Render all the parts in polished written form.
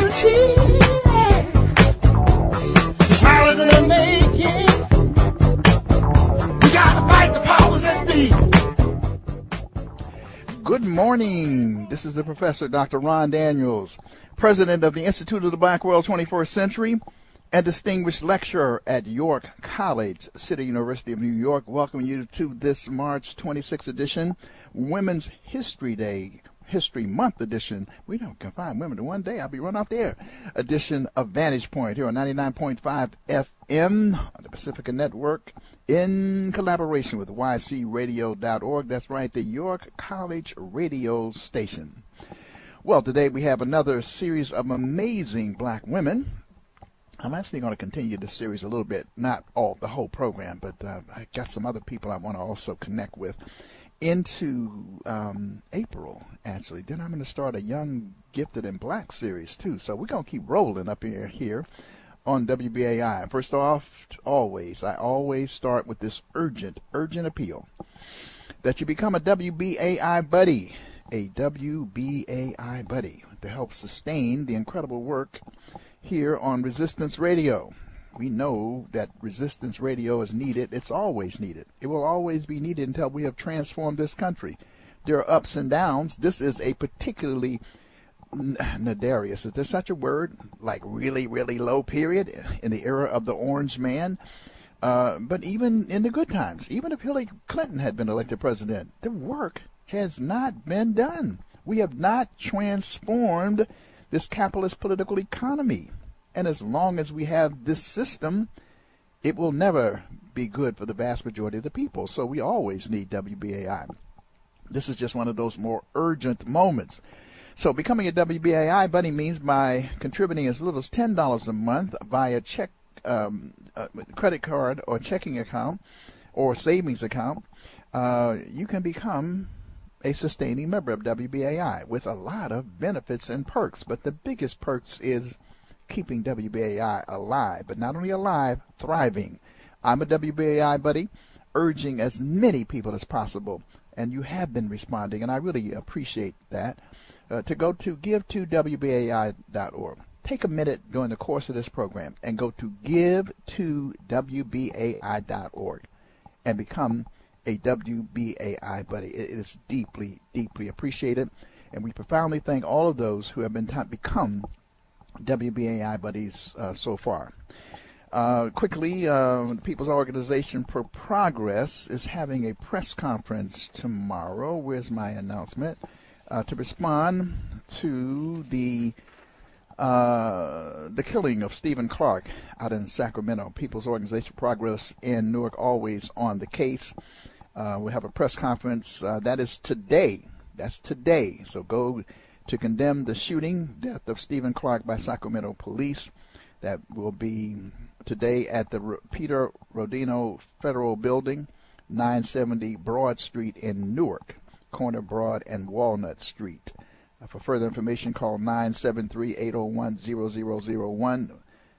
Silence in the making. We gotta fight the powers that be. Good morning. This is the Professor, Dr. Ron Daniels, President of the Institute of the Black World 21st Century and distinguished lecturer at York College, City University of New York, welcoming you to this March 26th edition, Women's History Day, History Month edition. We don't confine women to one day. I'll be run off the air. Edition of Vantage Point here on 99.5 FM on the Pacifica Network in collaboration with ycradio.org. That's right, the York College radio station. Well, today we have another series of amazing black women. I'm actually going to continue this series a little bit, not the whole program, but I got some other people I want to also connect with into April, actually. Then I'm going to start a Young, Gifted, and Black series, too. So we're going to keep rolling up here on WBAI. First off, I always start with this urgent appeal that you become a WBAI buddy, to help sustain the incredible work here on Resistance Radio. We know that Resistance Radio is needed. It's always needed. It will always be needed until we have transformed this country. There are ups and downs. This is a particularly nefarious, is there such a word, like really, really low period in the era of the Orange Man. But even in the good times, even if Hillary Clinton had been elected president, the work has not been done. We have not transformed this capitalist political economy. And as long as we have this system, it will never be good for the vast majority of the people. So we always need WBAI. This is just one of those more urgent moments. So becoming a WBAI buddy means by contributing as little as $10 a month via check, credit card or checking account or savings account, you can become a sustaining member of WBAI with a lot of benefits and perks. But the biggest perks is keeping WBAI alive, but not only alive, thriving. I'm a WBAI buddy, urging as many people as possible, and you have been responding, and I really appreciate that, to go to give2wbai.org. Take a minute during the course of this program and go to give2wbai.org and become a WBAI buddy. It is deeply, deeply appreciated, and we profoundly thank all of those who have become WBAI buddies so far. Quickly, the People's Organization for Progress is having a press conference tomorrow. Where's my announcement? To respond to the killing of Stephen Clark out in Sacramento. People's Organization for Progress in Newark, always on the case. We have a press conference. That is today. That's today. So go to condemn the death of Stephen Clark by Sacramento police. That will be today at the Peter Rodino Federal Building, 970 Broad Street in Newark, corner Broad and Walnut Street. For further information, call 973-801-0001,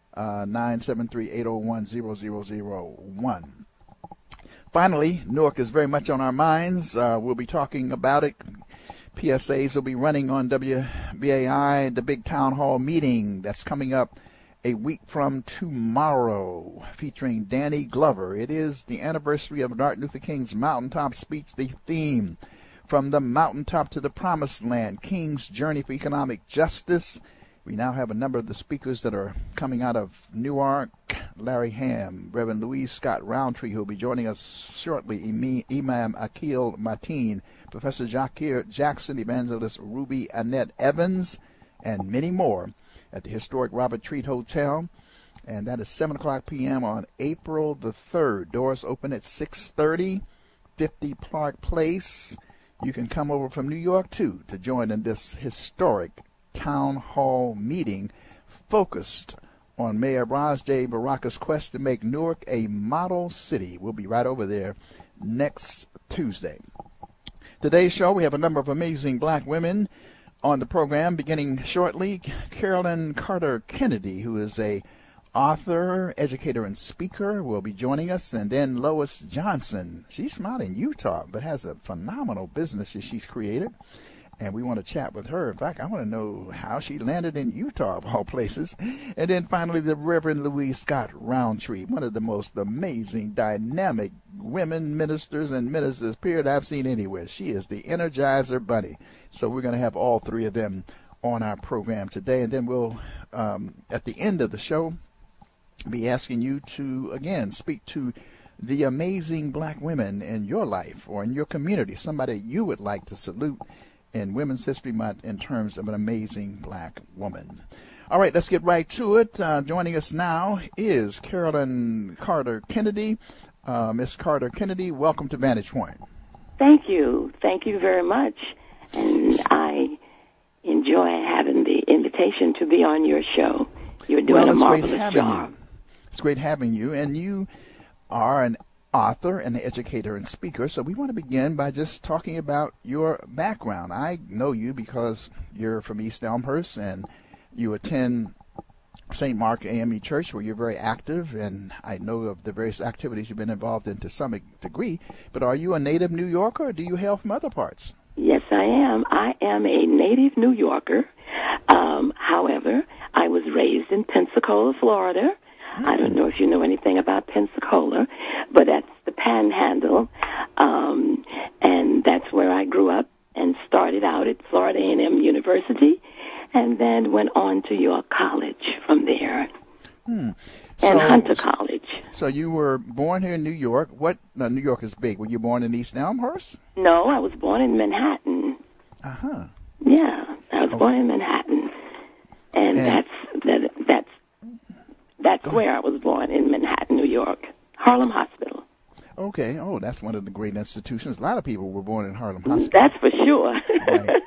973-801-0001. Finally, Newark is very much on our minds. We'll be talking about it. PSAs will be running on WBAI, the big town hall meeting that's coming up a week from tomorrow, featuring Danny Glover. It is the anniversary of Martin Luther King's Mountaintop speech, the theme, From the Mountaintop to the Promised Land, King's Journey for Economic Justice. We now have a number of the speakers that are coming out of Newark. Larry Ham, Reverend Louise Scott Roundtree, who will be joining us shortly, Imam Akil Mateen, Professor Jakir Jackson, Evangelist Ruby Annette Evans, and many more at the historic Robert Treat Hotel. And that is 7 o'clock p.m. on April the 3rd. Doors open at 6:30, 50 Clark Place. You can come over from New York, too, to join in this historic town hall meeting focused on Mayor Ras J. Baraka's quest to make Newark a model city. We'll be right over there next Tuesday. Today's show, we have a number of amazing black women on the program. Beginning shortly, Carolyn Carter Kennedy, who is a author, educator, and speaker, will be joining us. And then Lois Johnson. She's from out in Utah, but has a phenomenal business that she's created. and we want to chat with her. In fact, I want to know how she landed in Utah, of all places. And then finally, the Reverend Louise Scott Roundtree, one of the most amazing, dynamic women ministers and ministers, period, I've seen anywhere. She is the Energizer Bunny. So we're going to have all three of them on our program today. And then we'll, at the end of the show, be asking you to, again, speak to the amazing black women in your life or in your community, somebody you would like to salute in Women's History Month in terms of an amazing black woman. All right, let's get right to it. Joining us now is Carolyn Carter Kennedy. Miss Carter Kennedy, welcome to Vantage Point. Thank you. Thank you very much. And I enjoy having the invitation to be on your show. You're doing a marvelous job. It's great having you. And you are an author, an educator, and speaker. So we want to begin by just talking about your background. I know you because you're from East Elmhurst and you attend St. Mark AME Church, where you're very active, and I know of the various activities you've been involved in to some degree. But are you a native New Yorker, or do you hail from other parts? Yes, I am. I am a native New Yorker. However, I was raised in Pensacola, Florida. I don't know if you know anything about Pensacola, but that's the Panhandle, and that's where I grew up and started out at Florida A&M University, and then went on to York College from there, and Hunter College. So you were born here in New York. New York is big. Were you born in East Elmhurst? No, I was born in Manhattan. Uh-huh. Yeah, I was born in Manhattan, and that's where I was born, in Manhattan, New York, Harlem Hospital. Okay. Oh, that's one of the great institutions. A lot of people were born in Harlem Hospital. That's for sure. Right.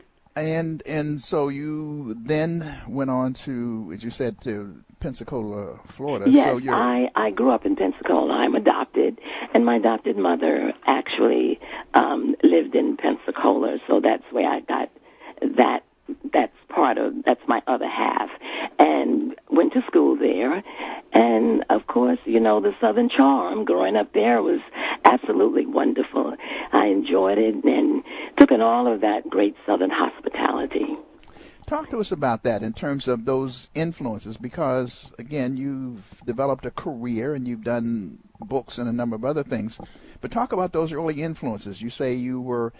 And so you then went on to, as you said, to Pensacola, Florida. Yes, So I grew up in Pensacola. I'm adopted, and my adopted mother actually lived in Pensacola, so that's where I got that. That's my other half, and went to school there. And of course, the Southern charm growing up there was absolutely wonderful. I enjoyed it and took in all of that great Southern hospitality. Talk to us about that in terms of those influences, because, again, you've developed a career and you've done books and a number of other things. But talk about those early influences. You say you were,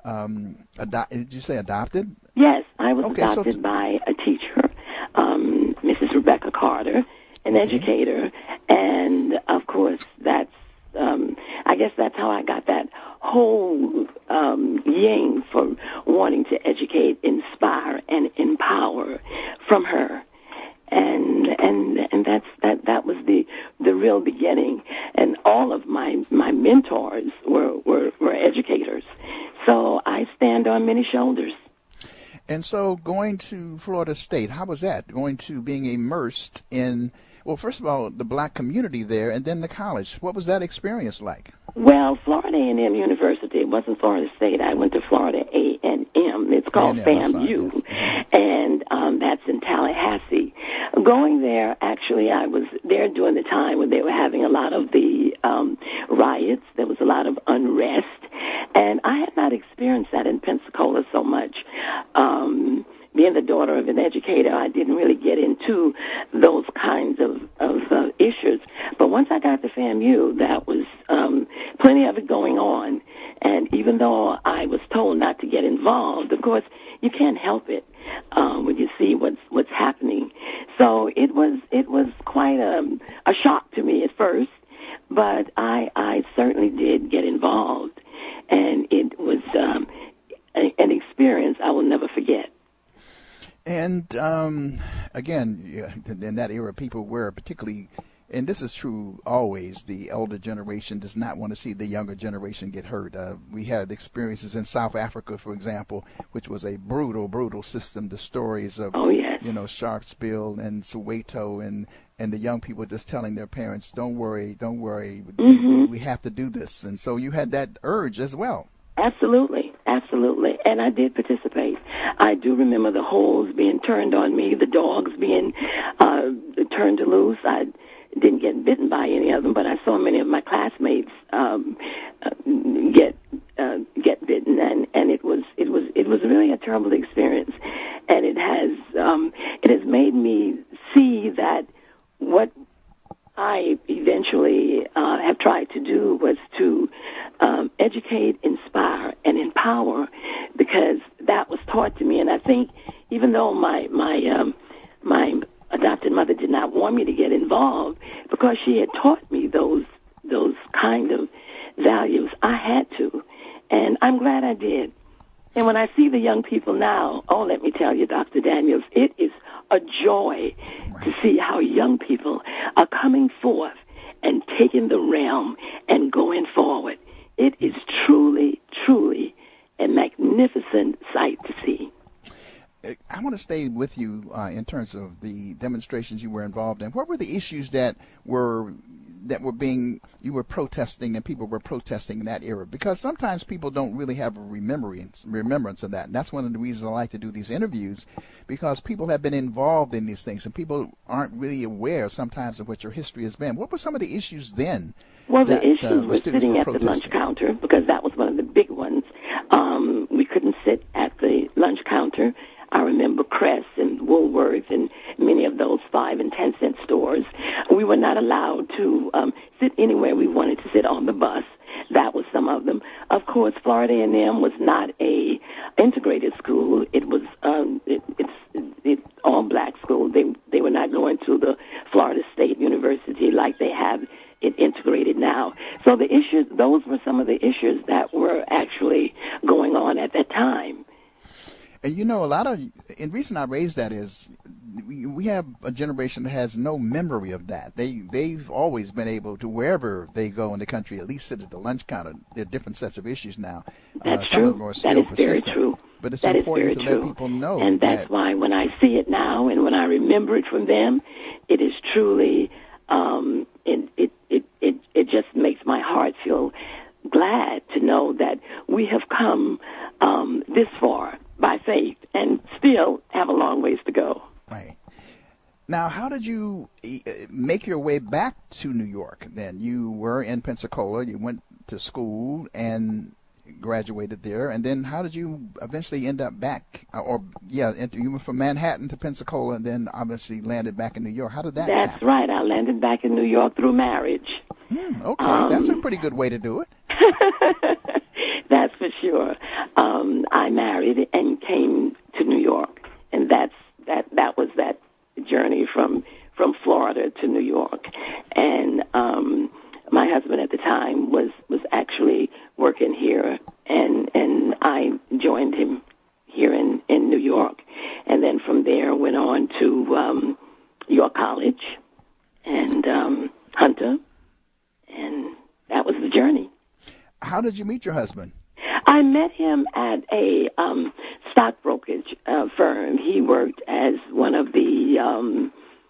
did you say adopted? Yes, I was adopted by a teacher, Mrs. Rebecca Carter, an educator. And, of course, that's, I guess that's how I got that whole yang for wanting to educate, inspire, and empower from her. And that was the real beginning. And all of my mentors were educators. So I stand on many shoulders. And so going to Florida State, how was that? Going to being immersed in, well, first of all, the black community there, and then the college. What was that experience like? Well, Florida A&M University, it wasn't Florida State. I went to Florida A&M. It's called FAMU, yes. And that's in Tallahassee. Going there, actually, I was there during the time when they were having a lot of the riots. There was a lot of unrest, and I had not experienced that in Pensacola so much. Being the daughter of an educator, I didn't really get into those kinds of issues. But once I got to FAMU, that was plenty of it going on. And even though I was told not to get involved, of course, you can't help it when you see what's happening. So it was quite a shock to me at first, but I certainly did get involved, and it was an experience I will never forget. And again, in that era, people were particularly, and this is true always, the elder generation does not want to see the younger generation get hurt. We had experiences in South Africa, for example, which was a brutal, brutal system. The stories of, Sharpsville and Soweto, and the young people just telling their parents, don't worry, we have to do this. And so you had that urge as well. Absolutely. And I did participate. I do remember the holes being turned on me, the dogs being turned loose. I didn't get bitten by any of them, but I saw many of my classmates get bitten, and it was really a terrible experience, and it has made me see that what I eventually have tried to do was to educate, inspire, and empower, because that was taught to me. And I think even though my adopted mother did not want me to get involved, because she had taught me those kind of values, I had to, and I'm glad I did. And when I see the young people now, oh, let me tell you, Dr. Daniels, it is a joy to see how young people are coming forth and taking the realm and going forward. It is truly, truly a magnificent sight to see. I want to stay with you in terms of the demonstrations you were involved in. What were the issues that you were protesting and people were protesting in that era? Because sometimes people don't really have a remembrance of that. And that's one of the reasons I like to do these interviews, because people have been involved in these things and people aren't really aware sometimes of what your history has been. What were some of the issues then? Well, the issues were sitting at the lunch counter, because that was one of the big ones. We couldn't sit at the lunch counter. I remember Crest and Woolworth and many of those 5 and 10 cent stores. We were not allowed to sit anywhere we wanted to sit on the bus. That was some of them. Of course, Florida A&M was not a integrated school. It was it's all black school. They were not going to the Florida State University like they have it integrated now. So the issues, those were some of the issues that were actually going on at that time. And you know, and the reason I raise that is we have a generation that has no memory of that. They've always been able to, wherever they go in the country, at least sit at the lunch counter. There are different sets of issues now. That's some true. of them are still that is persistent. Very true. But it's that important to let people know. And that's why when I see it now and when I remember it from them, it is truly, it just makes my heart feel glad to know that we have come this far by faith and still have a long ways to go. Right. Now, how did you make your way back to New York then? You were in Pensacola, you went to school and graduated there, and then how did you eventually end up back? You went from Manhattan to Pensacola and then obviously landed back in New York. How did that happen? That's right. I landed back in New York through marriage. Okay, that's a pretty good way to do it. That's for sure. I married and came to New York, and that was that journey from Florida to New York. And my husband at the time was actually working here, and I joined him here in New York. And then from there went on to York College and Hunter, and that was the journey. How did you meet your husband? I met him at a stock brokerage firm. He worked as one of the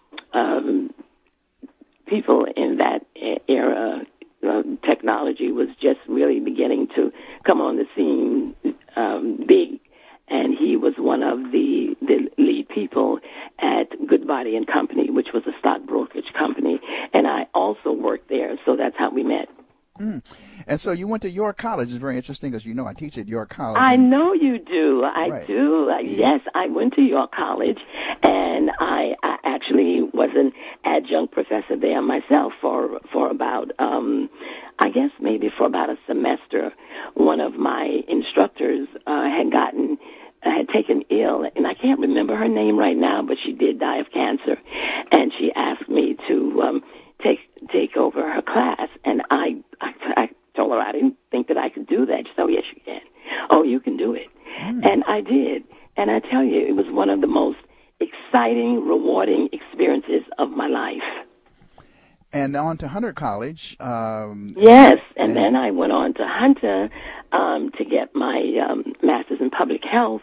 people in that era. Technology was just really beginning to come on the scene big, and he was one of the lead people at Goodbody and Company, which was a stock brokerage company, and I also worked there, so that's how we met. And so you went to York College. It's very interesting because, I teach at York College. I know you do. I Right. do. Yes, I went to York College, and I actually was an adjunct professor there myself for about, I guess maybe for about a semester. One of my instructors had taken ill, and I can't remember her name right now, but she did die of cancer, and she asked me to take over her class, and I told her I didn't think that I could do that. She said, "Oh, yes, you can. Oh, you can do it." And I did. And I tell you, it was one of the most exciting, rewarding experiences of my life. And on to Hunter College. Yes, and then I went on to Hunter to get my master's in public health,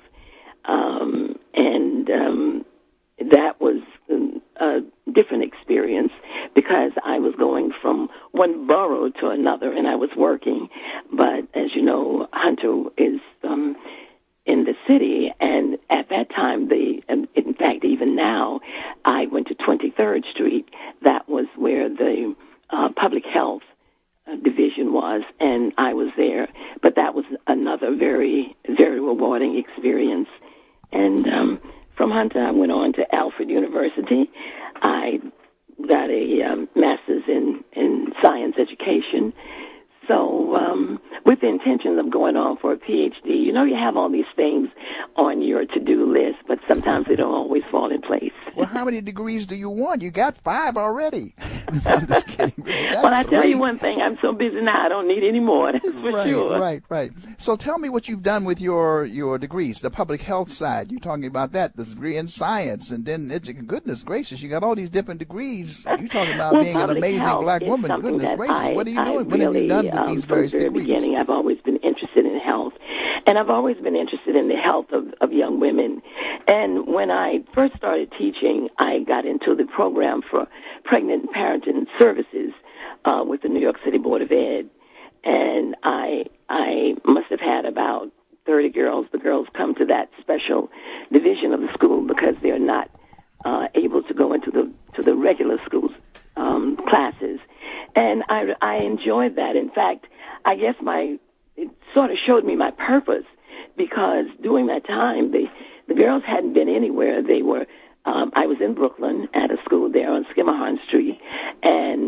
and that was a different experience because I was going from one borough to another, and I was working. But as you know, Hunter is in the city, and at that time, in fact, even now, I went to 23rd Street. That was where the public health division was, and I was there. But that was another very, very rewarding experience. And from Hunter, I went on to Alfred University. I got a master's in science education. So with the intention of going on for a PhD, you know, you have all these things on your to-do list, but sometimes they don't always fall in place. Well, how many degrees do you want? You got 5 already. I'm just kidding. Well, I tell you one thing, I'm so busy now, I don't need any more, that's for sure. Right. So tell me what you've done with your degrees, the public health side. You're talking about that, the degree in science, and then, goodness gracious, you got all these different degrees. You're talking about being an amazing black woman. Goodness gracious, what are you doing? What have you done with these various degrees? From the very beginning, I've always been interested in health, and I've always been interested in the health of young women. And when I first started teaching, I got into the program for pregnant and parenting services with the New York City Board of Ed. And I must have had about 30 girls. The girls come to that special division of the school because they're not able to go into the regular school's classes. And I enjoyed that. In fact, I guess it sort of showed me my purpose, because during that time, the girls hadn't been anywhere. They were, I was in Brooklyn at a school there on Skimmerhorn Street, and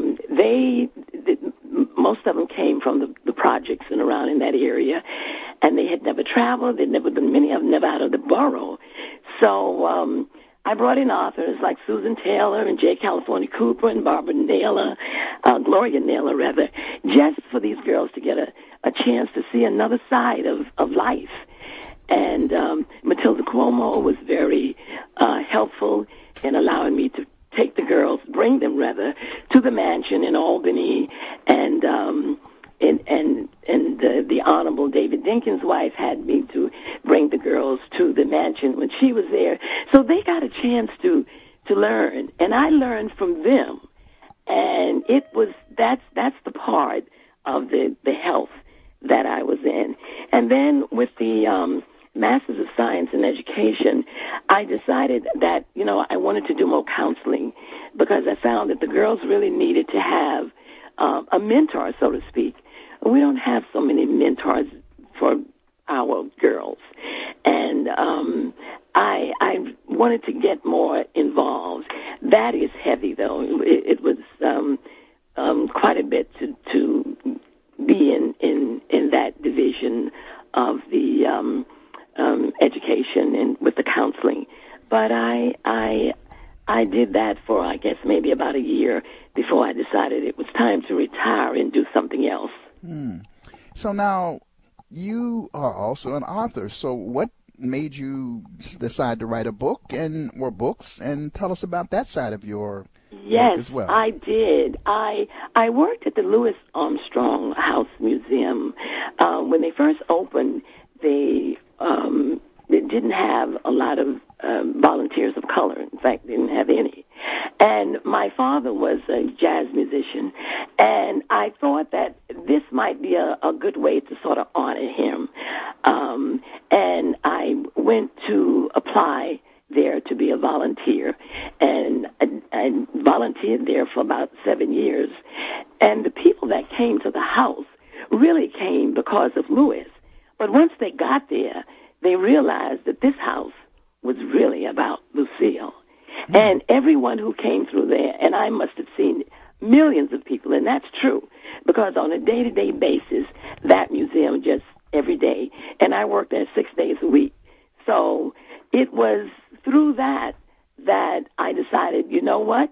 most of them came from the projects and around in that area, and they had never traveled. They'd never been, many of them never out of the borough. So I brought in authors like Susan Taylor and J. California Cooper and Barbara Naylor, Gloria Naylor, rather, just for these girls to get a chance to see another side of life. And Matilda Cuomo was very helpful in allowing me to take the girls, bring them rather, to the mansion in Albany, and the Honorable David Dinkins' wife had me to bring the girls to the mansion when she was there. So they got a chance to learn, and I learned from them. And that's the part of the health that I was in. And then with the Masters of Science in Education, I decided that, I wanted to do more counseling, because I found that the girls really needed to have a mentor, so to speak. We don't have so many mentors for our girls. And I wanted to get more involved. That is heavy, though. It was quite a bit to be in that division of the education and with the counseling. But I did that for, I guess, maybe about a year before I decided it was time to retire and do something else. So now you are also an author. So what made you decide to write a book or books, and tell us about that side of your work as well? Yes, I did. I worked at the Louis Armstrong House Museum. When they first opened, they didn't have a lot of volunteers of color. In fact, they didn't have any. And my father was a jazz musician, and I thought that this might be a good way to sort of honor him. And I went to apply there to be a volunteer, and I volunteered there for about 7 years. And the people that came to the house really came because of Louis. But once they got there, they realized that this house was really about Lucille. And everyone who came through there, and I must have seen millions of people, and that's true, because on a day-to-day basis, that museum just every day, and I worked there 6 days a week. So it was through that I decided, you know what,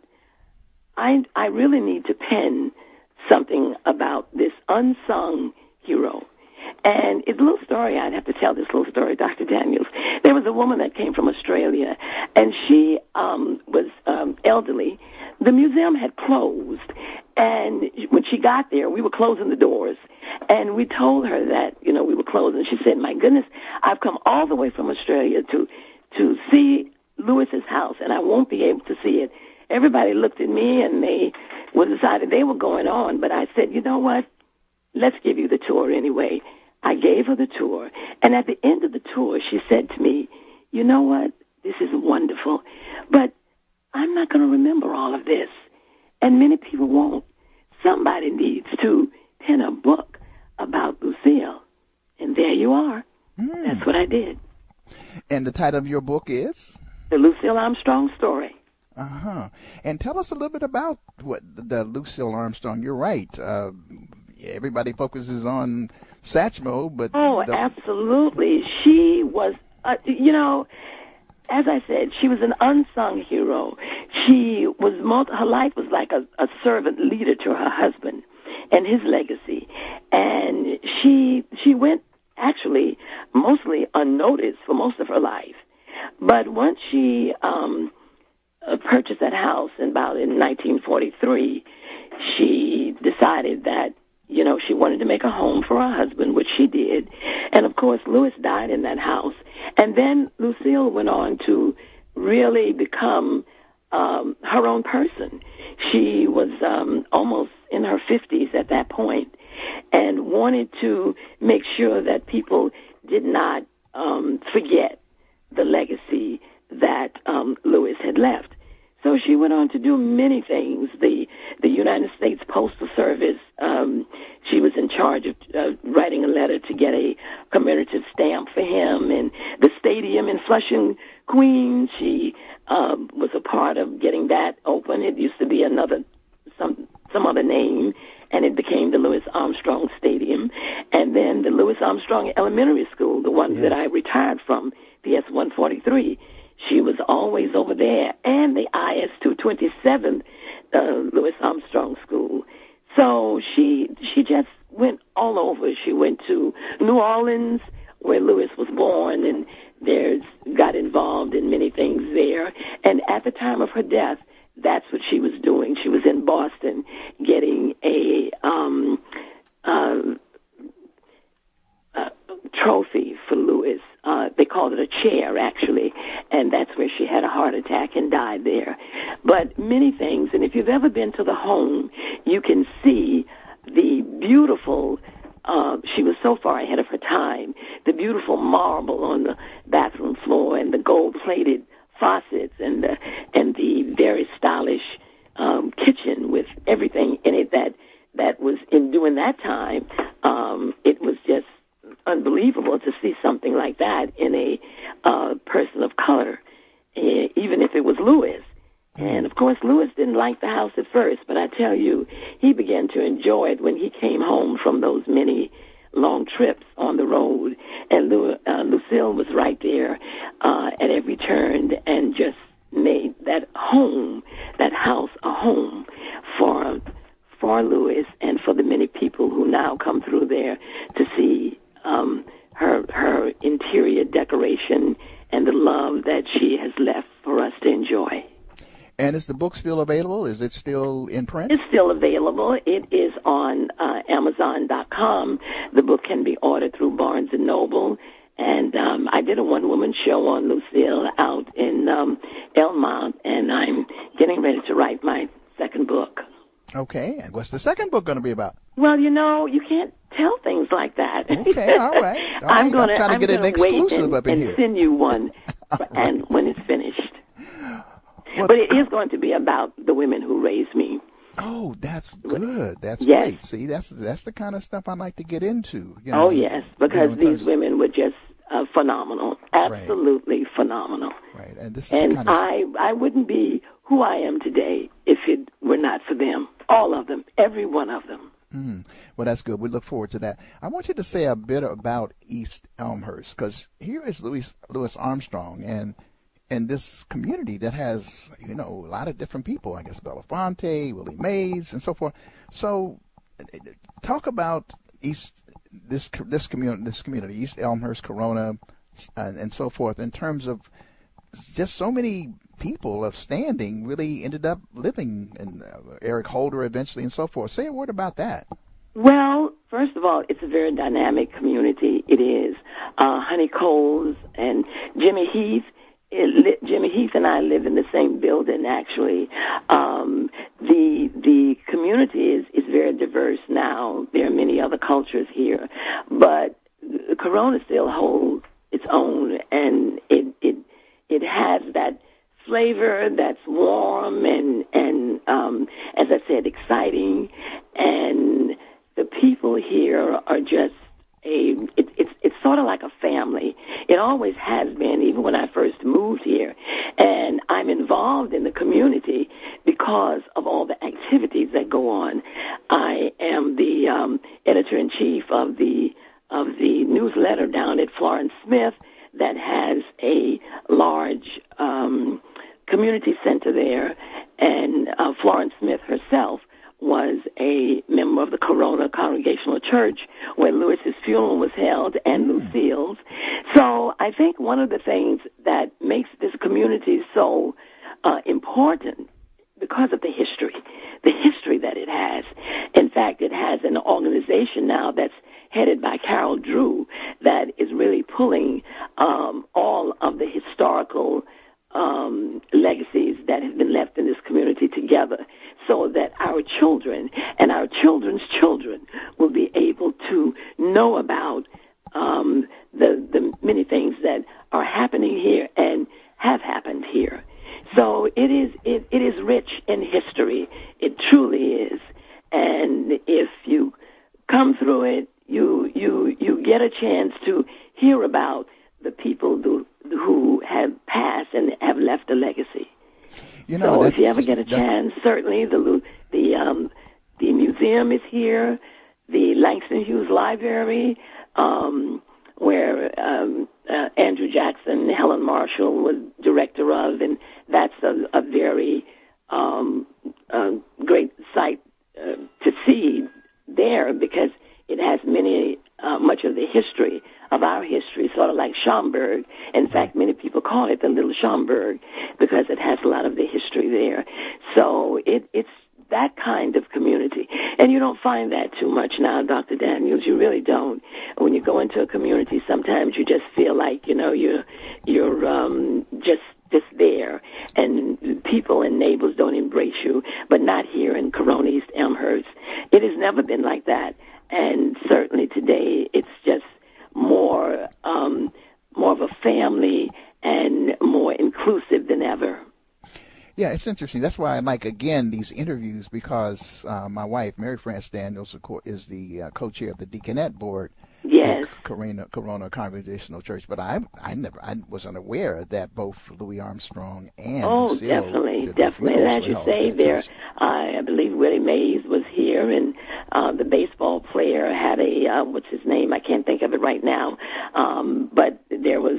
I really need to pen something about this unsung hero. And it's a little story. I'd have to tell this little story, Dr. Daniels. There was a woman that came from Australia, and she was elderly. The museum had closed, and when she got there, we were closing the doors. And we told her that, we were closing. She said, my goodness, I've come all the way from Australia to see Louis's house, and I won't be able to see it. Everybody looked at me, and they decided they were going on. But I said, you know what? Let's give you the tour anyway. I gave her the tour, and at the end of the tour, she said to me, you know what, this is wonderful, but I'm not going to remember all of this, and many people won't. somebody needs to pen a book about Lucille. And there you are. That's what I did. And the title of your book is? The Lucille Armstrong Story. Uh-huh. And tell us a little bit about what the Lucille Armstrong. You're right. Everybody focuses on Satchmo, but... Oh, absolutely. She was, as I said, she was an unsung hero. Her life was like a servant leader to her husband and his legacy. And she went actually mostly unnoticed for most of her life. But once she purchased that house in 1943, she decided that, she wanted to make a home for her husband, which she did. And, of course, Louis died in that house. And then Lucille went on to really become her own person. She was almost in her 50s at that point and wanted to make sure that people did not forget the legacy that Louis had left. So she went on to do many things. The United States Postal Service, she was in charge of writing a letter to get a commemorative stamp for him. And the stadium in Flushing, Queens, she was a part of getting that open. It used to be some other name, and it became the Louis Armstrong Stadium. And then the Louis Armstrong Elementary School, the one that I retired from, PS 143, she was always over there, and the IS 227th Louis Armstrong School. So she just went all over. She went to New Orleans, where Louis was born, and got involved in many things there. And at the time of her death, that's what she was doing. She was in Boston getting a trophy for Louis. They called it a chair, actually, and that's where she had a heart attack and died there. But many things, and if you've ever been to the home, you can see the beautiful, she was so far ahead of her time, the beautiful marble on the bathroom floor and the gold-plated faucets and the very stylish kitchen with everything in it that was in during that time. It was just unbelievable to see something like that in a person of color, even if it was Louis. And, of course, Louis didn't like the house at first, but I tell you, he began to enjoy it when he came home from those many long trips on the road. And Lucille was right there at every turn and just made that house, a home for Louis and for the many people who now come through there to see her interior decoration and the love that she has left for us to enjoy. And is the book still available? Is it still in print? It's still available. It is on Amazon.com. The book can be ordered through Barnes & Noble. And I did a one-woman show on Lucille out in Elmont, and I'm getting ready to write my second book. Okay. And what's the second book going to be about? Well, you can't tell things like that. Okay, all right. I'm trying to get an exclusive up in here. And send you one and when it's finished. Well, but it is going to be about the women who raised me. Oh, that's good. That's great. See, that's the kind of stuff I like to get into. Oh, yes, because these women were just phenomenal, absolutely phenomenal. Right, and this is I wouldn't be who I am today if it were not for them. All of them, every one of them. Well, that's good. We look forward to that. I want you to say a bit about East Elmhurst, because here is Louis Armstrong, and this community that has, a lot of different people, I guess, Belafonte, Willie Mays, and so forth. So talk about this community, East Elmhurst, Corona, and so forth, in terms of just so many people of standing really ended up living, and Eric Holder eventually, and so forth. Say a word about that. Well, first of all, it's a very dynamic community. It is. Honey Coles and Jimmy Heath. Jimmy Heath and I live in the same building, actually. The community is very diverse now. There are many other cultures here, but Corona still holds its own, and it has that flavor that's warm and as I said, exciting, and the people here are just it's sort of like a family. It always has been, even when I first moved here. And I'm involved in the community because of all the activities that go on. I am the editor-in-chief of the newsletter down at Florence Smith that has a large community center there. And Florence Smith herself was a member of the Corona Congregational Church where Lewis's funeral was held and Lucille's. So I think one of the things that makes this community so important because of the history that it has. In fact, it has an organization now that's headed by Carol Drew that is really pulling all of the historical legacies that have been left in this community together so that our children and our children's children will be able to know about the many things that are happening here and have happened here. So it is rich in history. It truly is. And if you come through it, you get a chance to hear about the people who have passed and have left a legacy. So if you ever get a chance, certainly the museum is here, the Langston Hughes Library, where Andrew Jackson, Helen Marshall was director of, and that's a very great site to see there because it has much of the history of our history, sort of like Schaumburg. In fact, many people call it the Little Schaumburg because it has a lot of the history there. So it's that kind of community. And you don't find that too much now, Dr. Daniels. You really don't. When you go into a community, sometimes you just feel like, you're just there. And people and neighbors don't embrace you, but not here in Corona East Elmhurst. It has never been like that. And certainly today, it's just more of a family and more inclusive than ever. Yeah, it's interesting. That's why I like, again, these interviews because my wife, Mary France Daniels, is the co-chair of the Deaconette Board Yes. at Corona Congregational Church. But I was unaware that both Louis Armstrong and Lucille definitely. And as you say, there, I believe Willie Mays was here, and the baseball player had a what's his name? I can't think of it right now. But there was.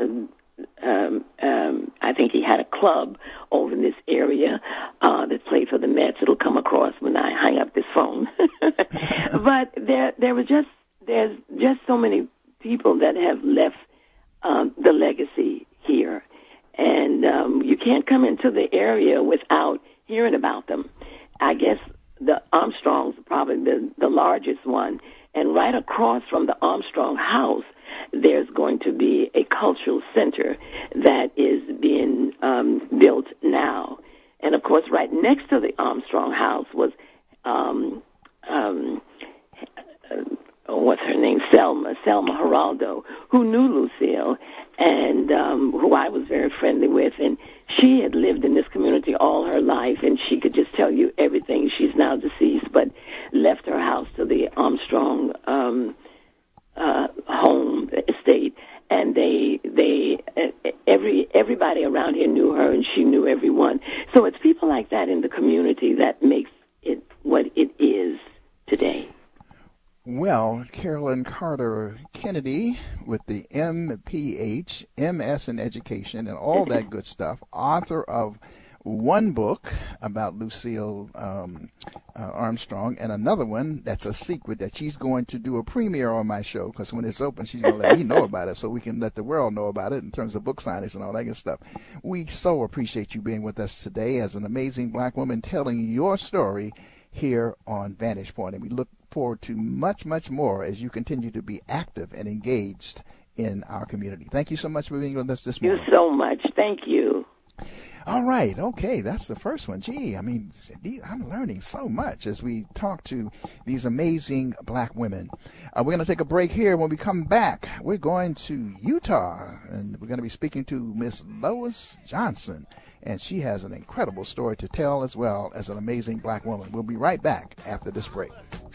I think he had a club over in this area that played for the Mets. It'll come across when I hang up this phone. But there's just so many people that have left the legacy here, and you can't come into the area without hearing about them. I guess the Armstrongs are probably the largest one, and right across from the Armstrong house, there's going to be a cultural center that is being built now. And, of course, right next to the Armstrong house was, what's her name, Selma Geraldo, who knew Lucille and who I was very friendly with. And she had lived in this community all her life, and she could just tell you everything. She's now deceased, but left her house to the Armstrong home estate, and everybody around here knew her, and she knew everyone. So it's people like that in the community that makes it what it is today. Well, Carolyn Carter Kennedy with the MPH, MS in Education, and all that good stuff, author of one book about Lucille Armstrong, and another one that's a secret that she's going to do a premiere on my show, because when it's open, she's going to let me know about it so we can let the world know about it in terms of book signings and all that good stuff. We so appreciate you being with us today as an amazing black woman telling your story here on Vantage Point, and we look forward to much, much more as you continue to be active and engaged in our community. Thank you so much for being with us this morning. Thank you so much. Thank you. All right. Okay. That's the first one. Gee, I mean, I'm learning so much as we talk to these amazing black women. We're going to take a break here. When we come back, we're going to Utah, and we're going to be speaking to Miss Lois Johnson. and she has an incredible story to tell as well as an amazing black woman. We'll be right back after this break.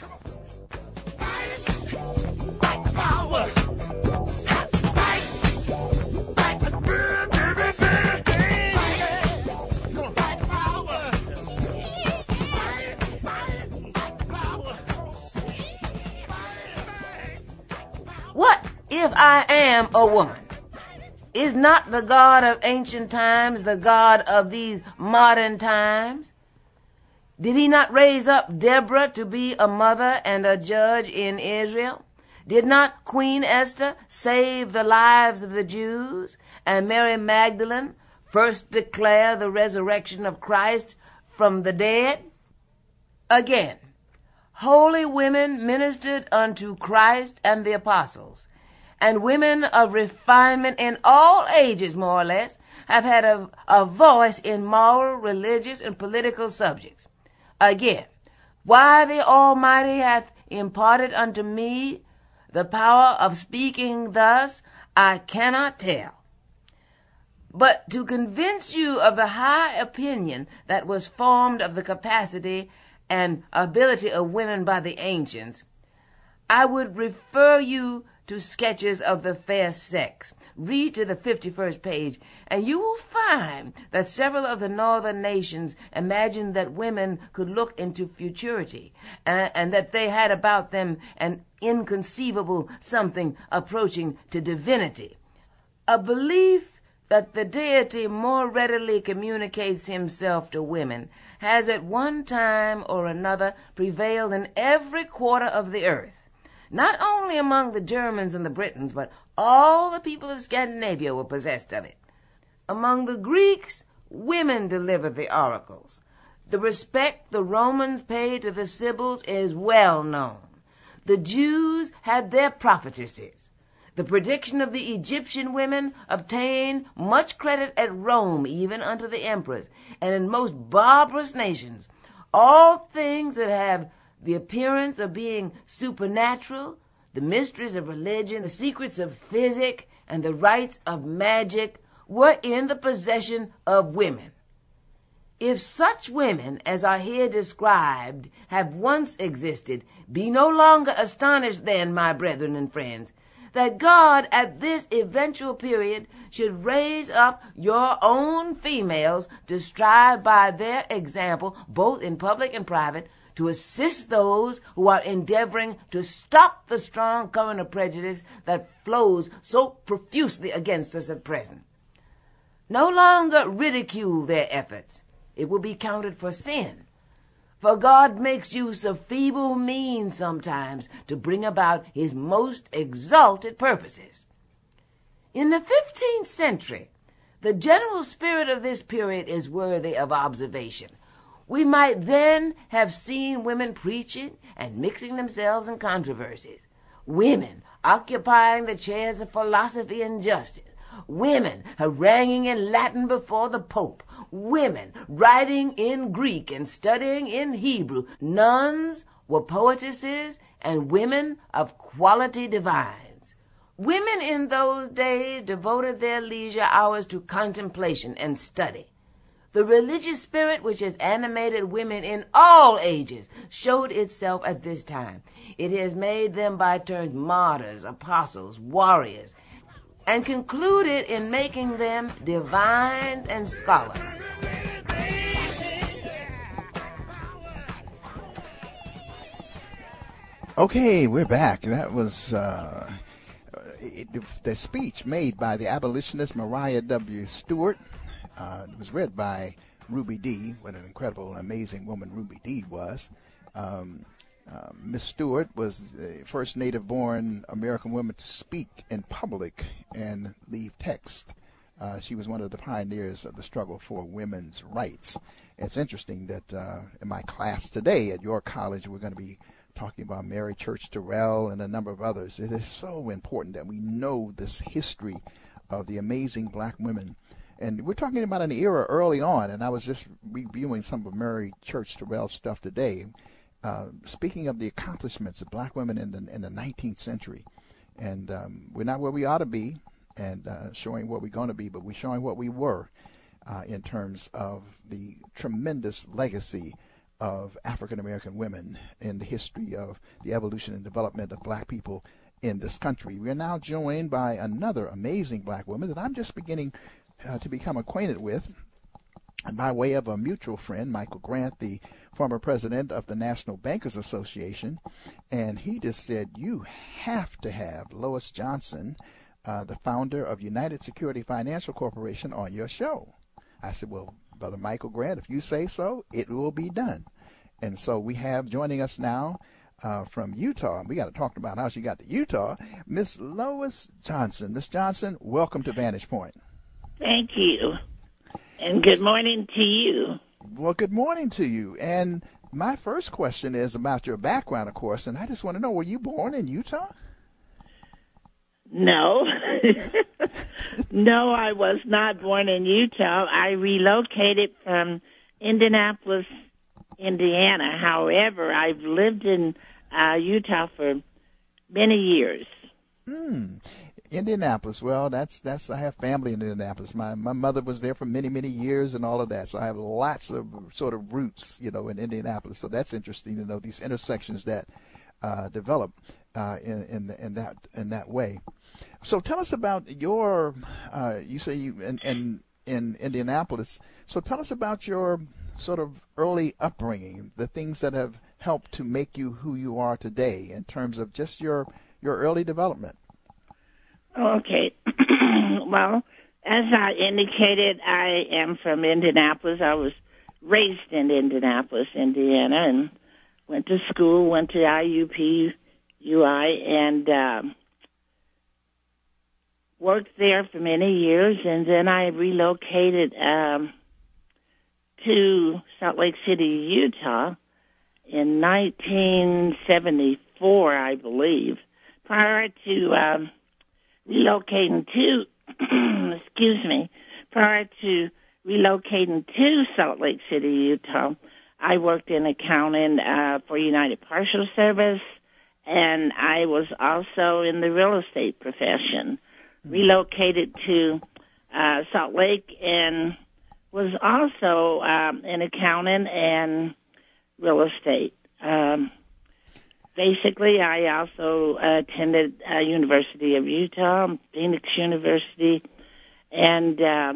What if I am a woman? Is not the God of ancient times the God of these modern times? Did he not raise up Deborah to be a mother and a judge in Israel? Did not Queen Esther save the lives of the Jews, and Mary Magdalene first declare the resurrection of Christ from the dead? Again, holy women ministered unto Christ and the apostles, and women of refinement in all ages, more or less, have had a voice in moral, religious, and political subjects. Again, why the Almighty hath imparted unto me the power of speaking thus, I cannot tell. But to convince you of the high opinion that was formed of the capacity and ability of women by the ancients, I would refer you to Sketches of the Fair Sex. Read to the 51st page, and you will find that several of the northern nations imagined that women could look into futurity, and that they had about them an inconceivable something approaching to divinity. A belief that the deity more readily communicates himself to women has at one time or another prevailed in every quarter of the earth. Not only among the Germans and the Britons, but all the people of Scandinavia were possessed of it. Among the Greeks, women delivered the oracles. The respect the Romans paid to the Sibyls is well known. The Jews had their prophetesses. The prediction of the Egyptian women obtained much credit at Rome, even unto the emperors, and in most barbarous nations. All things that have the appearance of being supernatural, the mysteries of religion, the secrets of physic, and the rites of magic were in the possession of women. If such women as are here described have once existed, be no longer astonished then, my brethren and friends, that God at this eventual period should raise up your own females to strive by their example, both in public and private, to assist those who are endeavoring to stop the strong current of prejudice that flows so profusely against us at present. No longer ridicule their efforts. It will be counted for sin. For God makes use of feeble means sometimes to bring about his most exalted purposes. In the 15th century, the general spirit of this period is worthy of observation. We might then have seen women preaching and mixing themselves in controversies, women occupying the chairs of philosophy and justice, women haranguing in Latin before the Pope, women writing in Greek and studying in Hebrew. Nuns were poetesses and women of quality divines. Women in those days devoted their leisure hours to contemplation and study. The religious spirit which has animated women in all ages showed itself at this time. It has made them by turns martyrs, apostles, warriors, and concluded in making them divines and scholars. Okay, we're back. That was the speech made by the abolitionist Mariah W. Stewart. It was read by Ruby Dee. What an incredible, amazing woman Ruby Dee was. Miss Stewart was the first native-born American woman to speak in public and leave text. She was one of the pioneers of the struggle for women's rights. It's interesting that in my class today at York College, we're going to be talking about Mary Church Terrell and a number of others. It is so important that we know this history of the amazing black women. And we're talking about an era early on, and I was just reviewing some of Mary Church Terrell's stuff today, speaking of the accomplishments of black women in the 19th century. And we're not where we ought to be and showing what we're going to be, but we're showing what we were. in terms of the tremendous legacy of African American women in the history of the evolution and development of black people in this country. We are now joined by another amazing black woman that I'm just beginning to become acquainted with by way of a mutual friend, Michael Grant, the former president of the National Bankers Association. And he just said, you have to have Lois Johnson, the founder of United Security Financial Corporation, on your show. I said, well, Brother Michael Grant, if you say so, it will be done. And so we have joining us now from Utah. We got to talk about how she got to Utah. Miss Lois Johnson. Miss Johnson, welcome to Vantage Point. Thank you. And good morning to you. Well, good morning to you. And my first question is about your background, of course, and I just want to know, were you born in Utah? No. No, I was not born in Utah. I relocated from Indianapolis, Indiana. However, I've lived in Utah for many years. Indianapolis. Well, that's. I have family in Indianapolis. My mother was there for many, many years and all of that. So I have lots of sort of roots, in Indianapolis. So that's interesting to know these intersections that develop in that way. So tell us about your. You say you in Indianapolis. So tell us about your sort of early upbringing, the things that have helped to make you who you are today in terms of just your early development. Okay. Well, as I indicated, I am from Indianapolis. I was raised in Indianapolis, Indiana, and went to school, went to IUP, UI, and worked there for many years. And then I relocated to Salt Lake City, Utah in 1974, I believe. Prior to relocating to, prior to relocating to Salt Lake City, Utah, I worked in accounting for United Parcel Service, and I was also in the real estate profession. Relocated to Salt Lake and was also in accounting and real estate. Basically, I also attended University of Utah, Phoenix University, and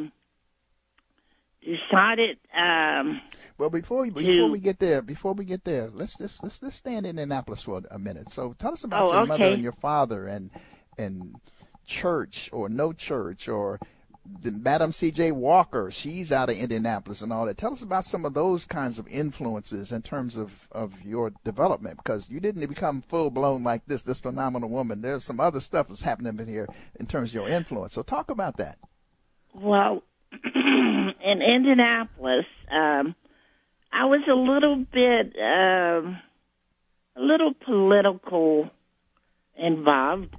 decided. Well, before we get there, let's stay in Indianapolis for a minute. So tell us about your mother and your father, and church or no church, or Madam C.J. Walker, she's out of Indianapolis and all that. Tell us about some of those kinds of influences in terms of your development, because you didn't become full-blown like this phenomenal woman. There's some other stuff that's happening in here in terms of your influence. So talk about that. Well, in Indianapolis, I was a little political involved.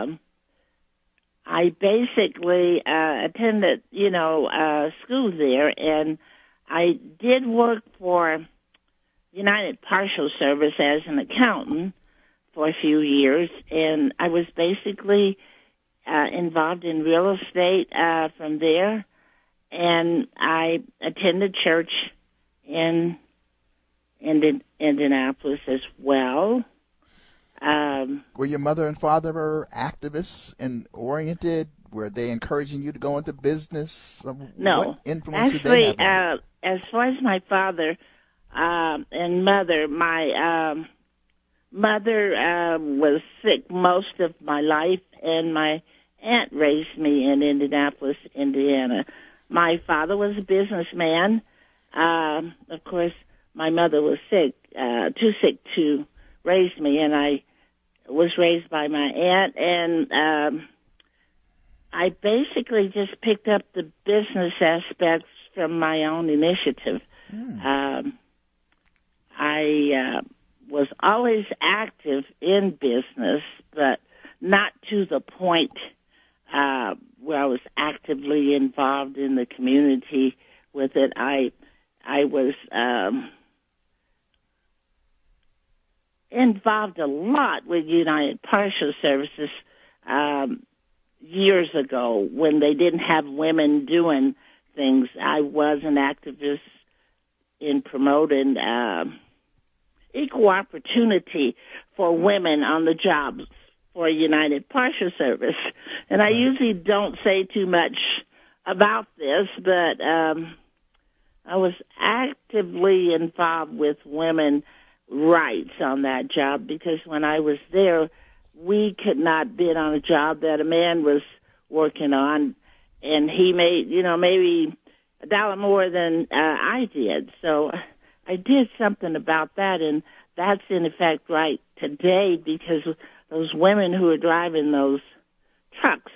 I basically attended, school there, and I did work for United Parcel Service as an accountant for a few years, and I was basically involved in real estate from there, and I attended church in Indianapolis as well. Were your mother and father activists and oriented? Were they encouraging you to go into business? No. What influence actually, did they have? As far as my father and mother, my mother was sick most of my life, and my aunt raised me in Indianapolis, Indiana. My father was a businessman. Of course, my mother was sick, too sick to raise me, and I was raised by my aunt, and I basically just picked up the business aspects from my own initiative. I was always active in business, but not to the point where I was actively involved in the community with it. I was involved a lot with United Parcel Services years ago when they didn't have women doing things. I was an activist in promoting equal opportunity for women on the jobs for United Parcel Service. And I usually don't say too much about this, but I was actively involved with women rights on that job, because when I was there, we could not bid on a job that a man was working on, and he made, maybe $1 more than I did. So I did something about that, and that's in effect right today, because those women who are driving those trucks,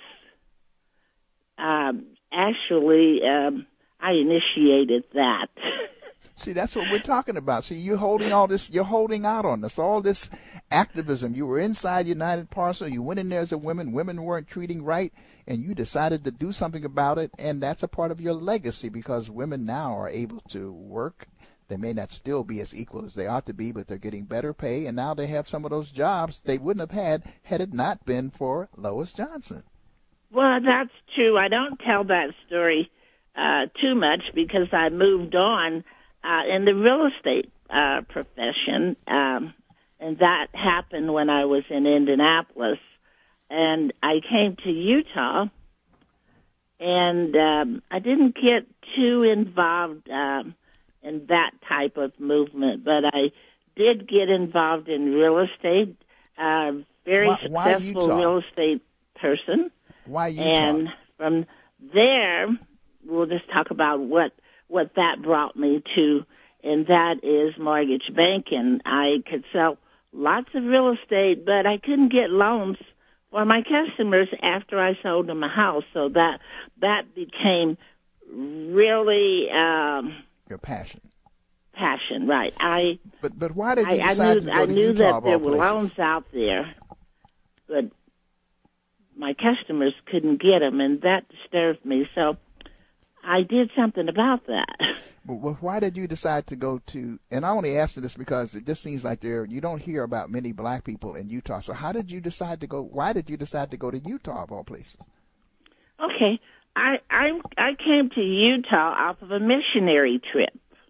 actually, I initiated that. See, that's what we're talking about. See, you're holding out on this, all this activism. You were inside United Parcel. You went in there as a woman. Women weren't treating right, and you decided to do something about it, and that's a part of your legacy, because women now are able to work. They may not still be as equal as they ought to be, but they're getting better pay, and now they have some of those jobs they wouldn't have had it not been for Lois Johnson. Well, that's true. I don't tell that story too much, because I moved on in the real estate profession, and that happened when I was in Indianapolis. And I came to Utah, and I didn't get too involved in that type of movement, but I did get involved in real estate, very successful real estate person. Why Utah? And from there, we'll just talk about what that brought me to, and that is mortgage banking. I could sell lots of real estate, but I couldn't get loans for my customers after I sold them a house. So that became really your passion. Passion, right? But why did you decide to go to Utah? I knew that there were places? loans out there, but my customers couldn't get them, and that disturbed me. So I did something about that. But why did you decide to go to, and I only asked this because it just seems like you don't hear about many black people in Utah. So why did you decide to go to Utah of all places? Okay. I came to Utah off of a missionary trip.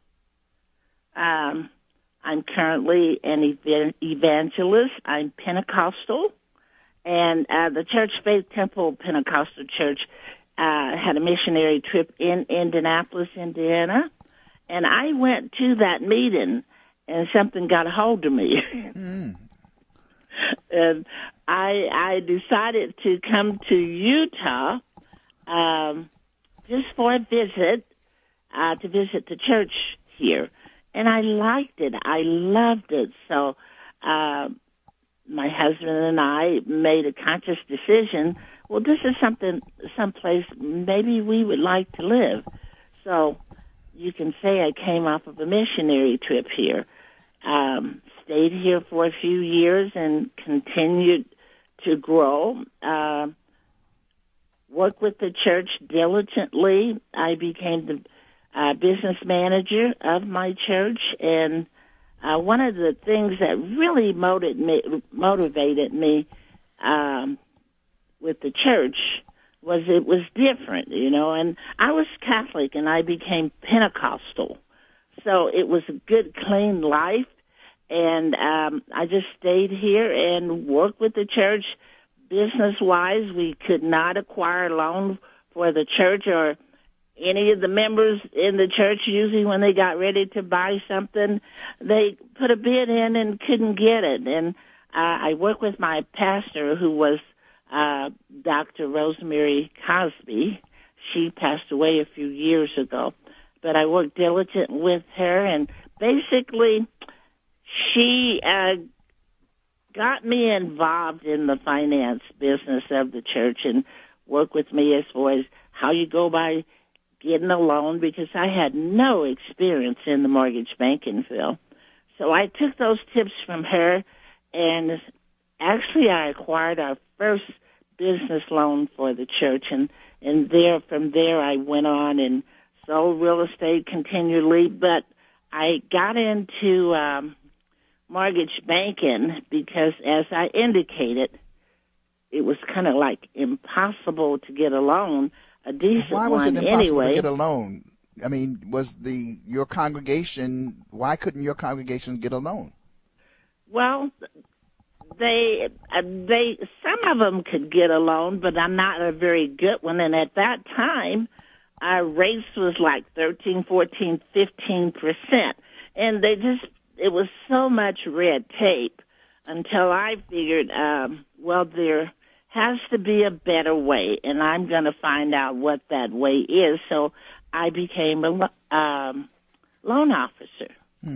I'm currently an evangelist. I'm Pentecostal. And the Church Faith Temple Pentecostal Church had a missionary trip in Indianapolis, Indiana. And I went to that meeting, and something got a hold of me. And I decided to come to Utah just for a visit, to visit the church here. And I liked it. I loved it. So my husband and I made a conscious decision, well, this is someplace maybe we would like to live. So you can say I came off of a missionary trip here. Stayed here for a few years and continued to grow. Worked with the church diligently. I became the business manager of my church, and one of the things that really motivated me with the church was it was different, and I was Catholic and I became Pentecostal. So it was a good, clean life, and I just stayed here and worked with the church business-wise. We could not acquire a loan for the church or any of the members in the church. Usually when they got ready to buy something, they put a bid in and couldn't get it. And I worked with my pastor, who was Dr. Rosemary Cosby. She passed away a few years ago. But I worked diligently with her, and basically she got me involved in the finance business of the church and worked with me as far as how you go by getting a loan, because I had no experience in the mortgage banking field. So I took those tips from her, and actually I acquired our first business loan for the church, and from there I went on and sold real estate continually. But I got into mortgage banking because, as I indicated, it was kind of like impossible to get a loan a decent Why was one it impossible anyway. to get a loan? I mean, was your congregation? Why couldn't your congregation get a loan? Well, they some of them could get a loan, but I'm not a very good one. And at that time, our rates was like 13, 14, 15%, and it was so much red tape until I figured, well, there has to be a better way, and I'm going to find out what that way is. So I became a loan officer.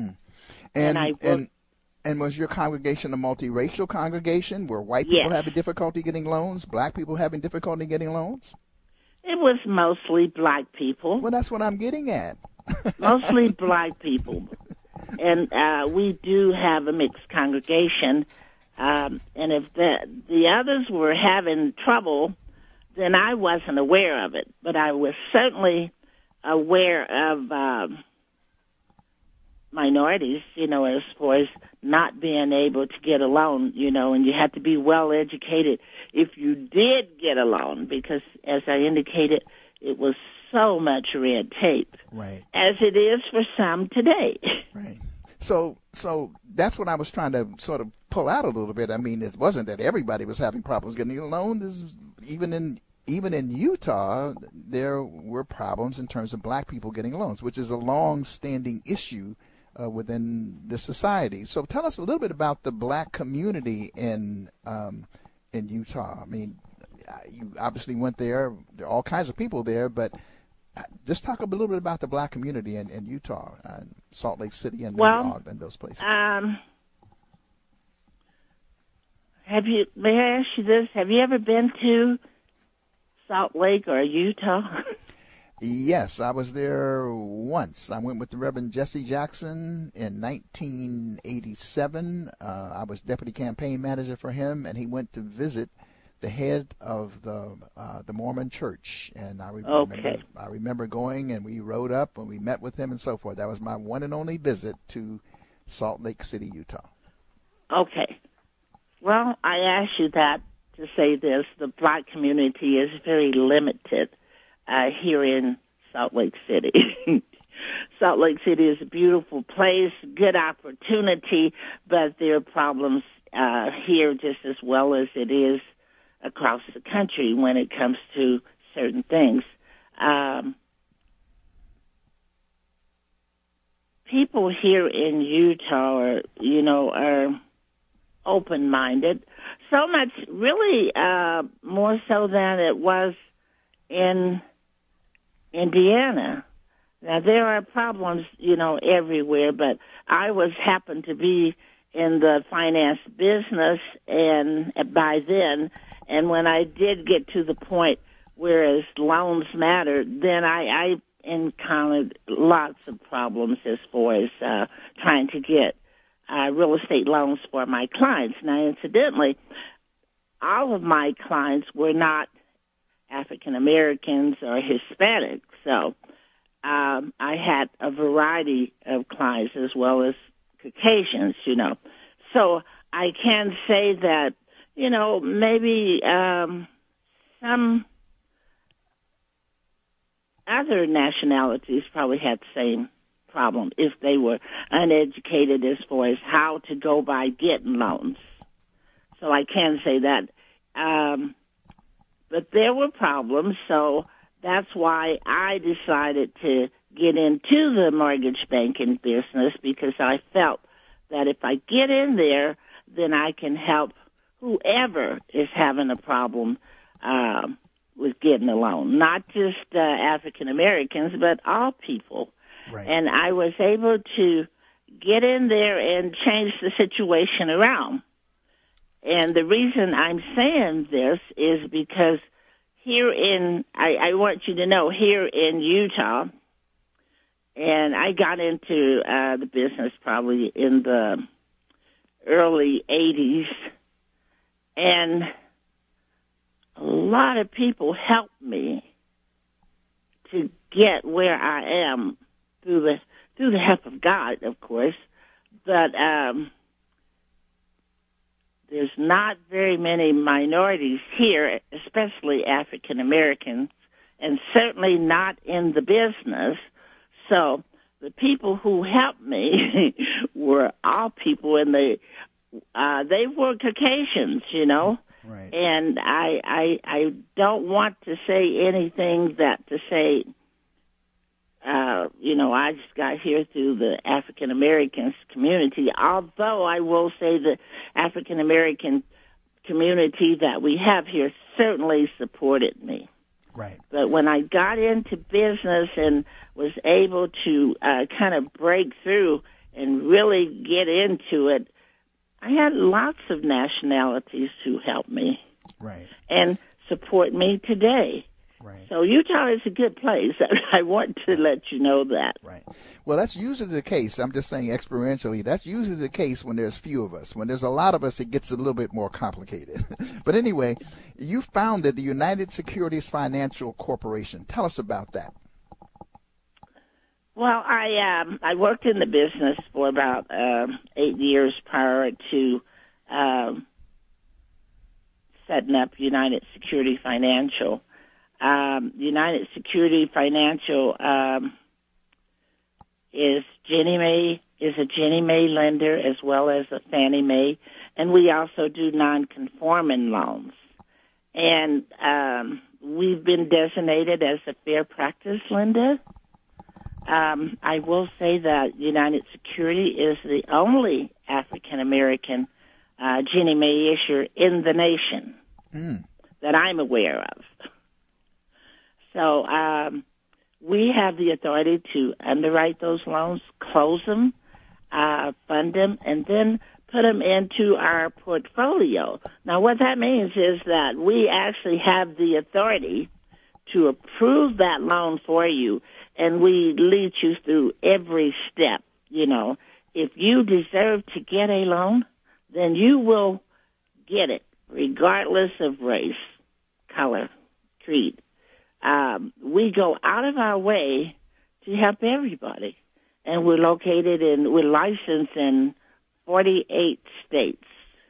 And was your congregation a multiracial congregation? Were white people Yes. having difficulty getting loans? Black people having difficulty getting loans? It was mostly black people. Well, that's what I'm getting at. Mostly black people. And we do have a mixed congregation. And if the others were having trouble, then I wasn't aware of it. But I was certainly aware of minorities, as far as not being able to get a loan, and you had to be well educated if you did get a loan, because as I indicated, it was so much red tape. Right. As it is for some today. Right. So that's what I was trying to sort of pull out a little bit. I mean, it wasn't that everybody was having problems getting a loan. Even in Utah, there were problems in terms of black people getting loans, which is a long-standing issue within the society. So tell us a little bit about the black community in Utah. I mean, you obviously went there. There are all kinds of people there, but just talk a little bit about the black community in Utah, Salt Lake City, and maybe Ogden, those places. May I ask you this? Have you ever been to Salt Lake or Utah? Yes, I was there once. I went with the Reverend Jesse Jackson in 1987. I was deputy campaign manager for him, and he went to visit the head of the Mormon Church. And I remember going, and we rode up, and we met with him and so forth. That was my one and only visit to Salt Lake City, Utah. Okay. Well, I asked you that to say this. The black community is very limited here in Salt Lake City. Salt Lake City is a beautiful place, good opportunity, but there are problems here just as well as it is across the country when it comes to certain things. People here in Utah are open-minded, so much, really more so than it was in Indiana. Now, there are problems, everywhere, but I happened to be in the finance business and by then, and when I did get to the point where loans mattered, then I encountered lots of problems as far as trying to get real estate loans for my clients. Now, incidentally, all of my clients were not African Americans or Hispanic, so I had a variety of clients as well as Caucasians, So I can say that, maybe some other nationalities probably had the same problem if they were uneducated as far as how to go by getting loans. So I can say that. But there were problems, so that's why I decided to get into the mortgage banking business, because I felt that if I get in there, then I can help whoever is having a problem with getting a loan, not just African Americans, but all people. Right. And I was able to get in there and change the situation around. And the reason I'm saying this is because I want you to know, here in Utah, and I got into the business probably in the early 80s, and a lot of people helped me to get where I am through the help of God, of course, but there's not very many minorities here, especially African Americans, and certainly not in the business. So the people who helped me were all people in the, they were Caucasians, you know. Right. And I don't want to say anything to say, you know, I just got here through the African American community, although I will say the African American community that we have here certainly supported me. Right. But when I got into business and was able to kind of break through and really get into it, I had lots of nationalities who helped me. Right. And support me today. Right. So Utah is a good place. I want to let you know that. Right. Well, that's usually the case. I'm just saying experientially, that's usually the case when there's few of us. When there's a lot of us, it gets a little bit more complicated. But anyway, you founded the United Securities Financial Corporation. Tell us about that. Well, I worked in the business for about 8 years prior to setting up United Security Financial. United Security Financial is a Ginnie Mae lender as well as a Fannie Mae, and we also do non-conforming loans. And we've been designated as a fair practice lender. I will say that United Security is the only African American Ginnie Mae issuer in the nation that I'm aware of. So we have the authority to underwrite those loans, close them, fund them, and then put them into our portfolio. Now, what that means is that we actually have the authority to approve that loan for you, and we lead you through every step. You know, if you deserve to get a loan, then you will get it, regardless of race, color, creed. We go out of our way to help everybody, and we're licensed in 48 states.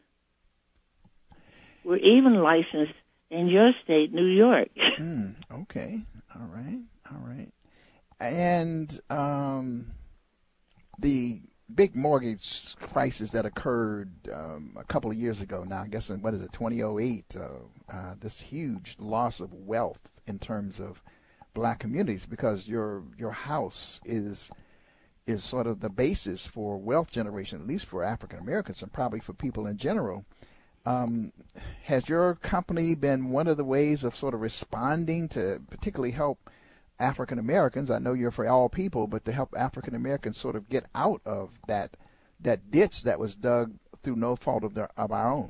We're even licensed in your state, New York. Okay. All right. And the big mortgage crisis that occurred a couple of years ago now, I guess in, 2008, this huge loss of wealth in terms of black communities, because your house is sort of the basis for wealth generation, at least for African Americans and probably for people in general. Has your company been one of the ways of sort of responding to particularly help African Americans? I know you're for all people, but to help African Americans sort of get out of that ditch that was dug through no fault of our own.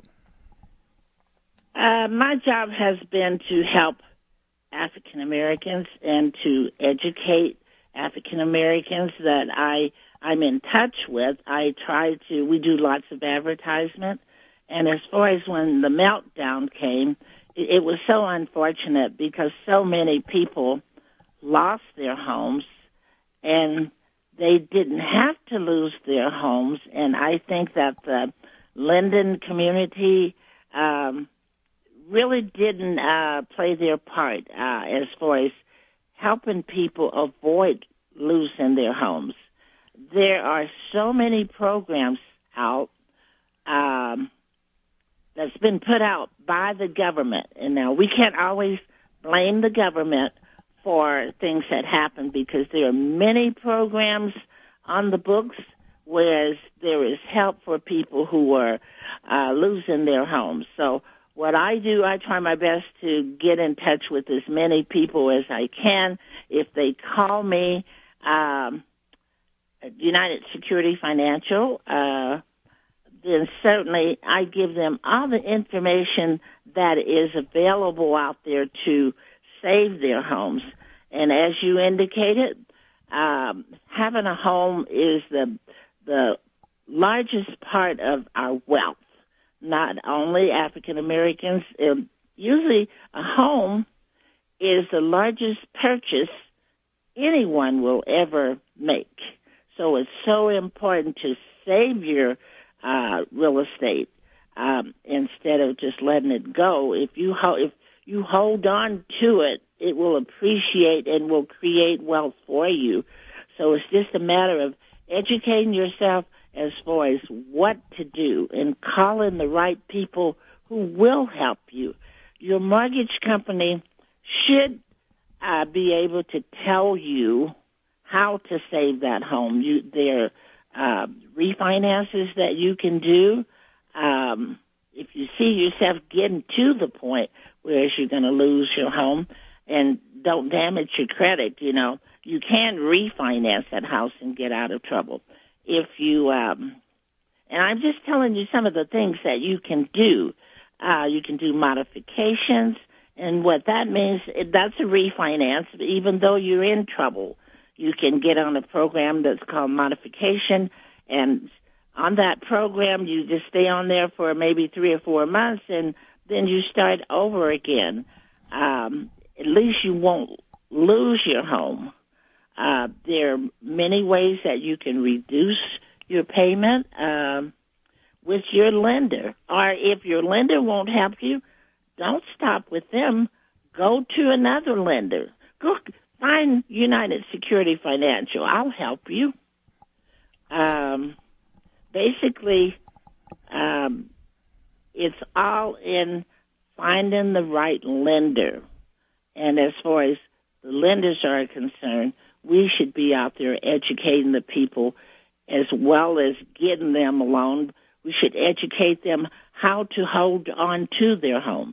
My job has been to help African Americans and to educate African Americans that I'm in touch with. We do lots of advertisement. And as far as when the meltdown came, it was so unfortunate because so many people lost their homes, and they didn't have to lose their homes. And I think that the Linden community really didn't play their part as far as helping people avoid losing their homes. There are so many programs out that's been put out by the government. And now we can't always blame the government for things that happen because there are many programs on the books, whereas there is help for people who are losing their homes. So what I do, I try my best to get in touch with as many people as I can. If they call me, United Security Financial, then certainly I give them all the information that is available out there to save their homes. And as you indicated, having a home is the largest part of our wealth. Not only African Americans, usually a home is the largest purchase anyone will ever make. So it's so important to save your real estate instead of just letting it go. If you hold on to it, it will appreciate and will create wealth for you. So it's just a matter of educating yourself as far as what to do and calling the right people who will help you. Your mortgage company should be able to tell you how to save that home. There are refinances that you can do. If you see yourself getting to the point where you're going to lose your home and don't damage your credit, you can refinance that house and get out of trouble. If you, and I'm just telling you some of the things that you can do. You can do modifications, and what that means, that's a refinance. Even though you're in trouble, you can get on a program that's called modification, and on that program, you just stay on there for maybe 3 or 4 months, and then you start over again. At least you won't lose your home. There are many ways that you can reduce your payment with your lender. Or if your lender won't help you, don't stop with them. Go to another lender. Go find United Security Financial. I'll help you. Basically, it's all in finding the right lender. And as far as the lenders are concerned, we should be out there educating the people as well as getting them a loan. We should educate them how to hold on to their homes.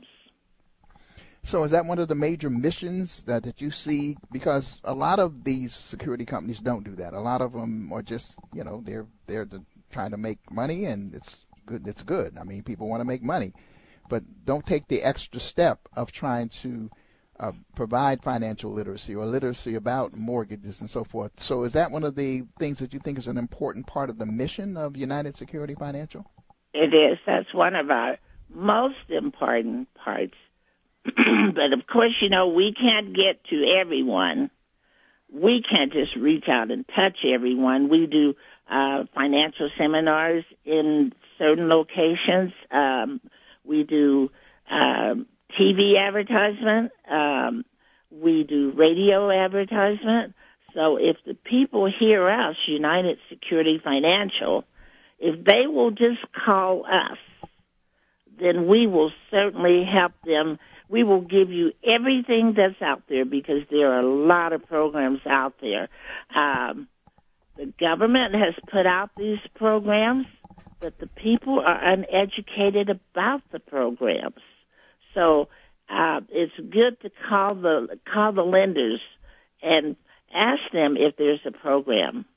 So is that one of the major missions that you see? Because a lot of these security companies don't do that. A lot of them are just, they're trying to make money, and it's good. It's good. I mean, people want to make money, but don't take the extra step of trying to provide financial literacy or literacy about mortgages and so forth. So is that one of the things that you think is an important part of the mission of United Security Financial? It is. That's one of our most important parts. But, of course, we can't get to everyone. We can't just reach out and touch everyone. We do financial seminars in certain locations. We do TV advertisement. We do radio advertisement. So if the people hear us, United Security Financial, if they will just call us, then we will certainly help them. We will give you everything that's out there because there are a lot of programs out there. The government has put out these programs, but the people are uneducated about the programs. So it's good to call the lenders and ask them if there's a program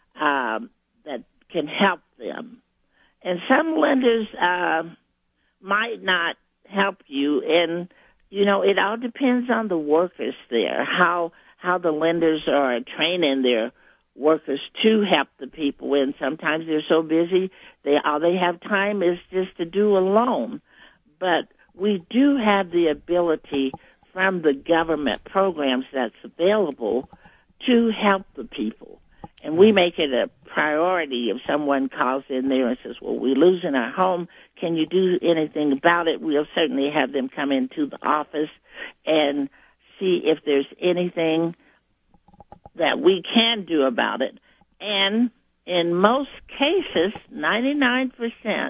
that can help them. And some lenders might not help you, and it all depends on the workers there, how the lenders are training their workers to help the people. And sometimes they're so busy, all they have time is just to do a loan. But we do have the ability from the government programs that's available to help the people. And we make it a priority if someone calls in there and says, well, we're losing our home. Can you do anything about it? We'll certainly have them come into the office and see if there's anything that we can do about it. And in most cases, 99%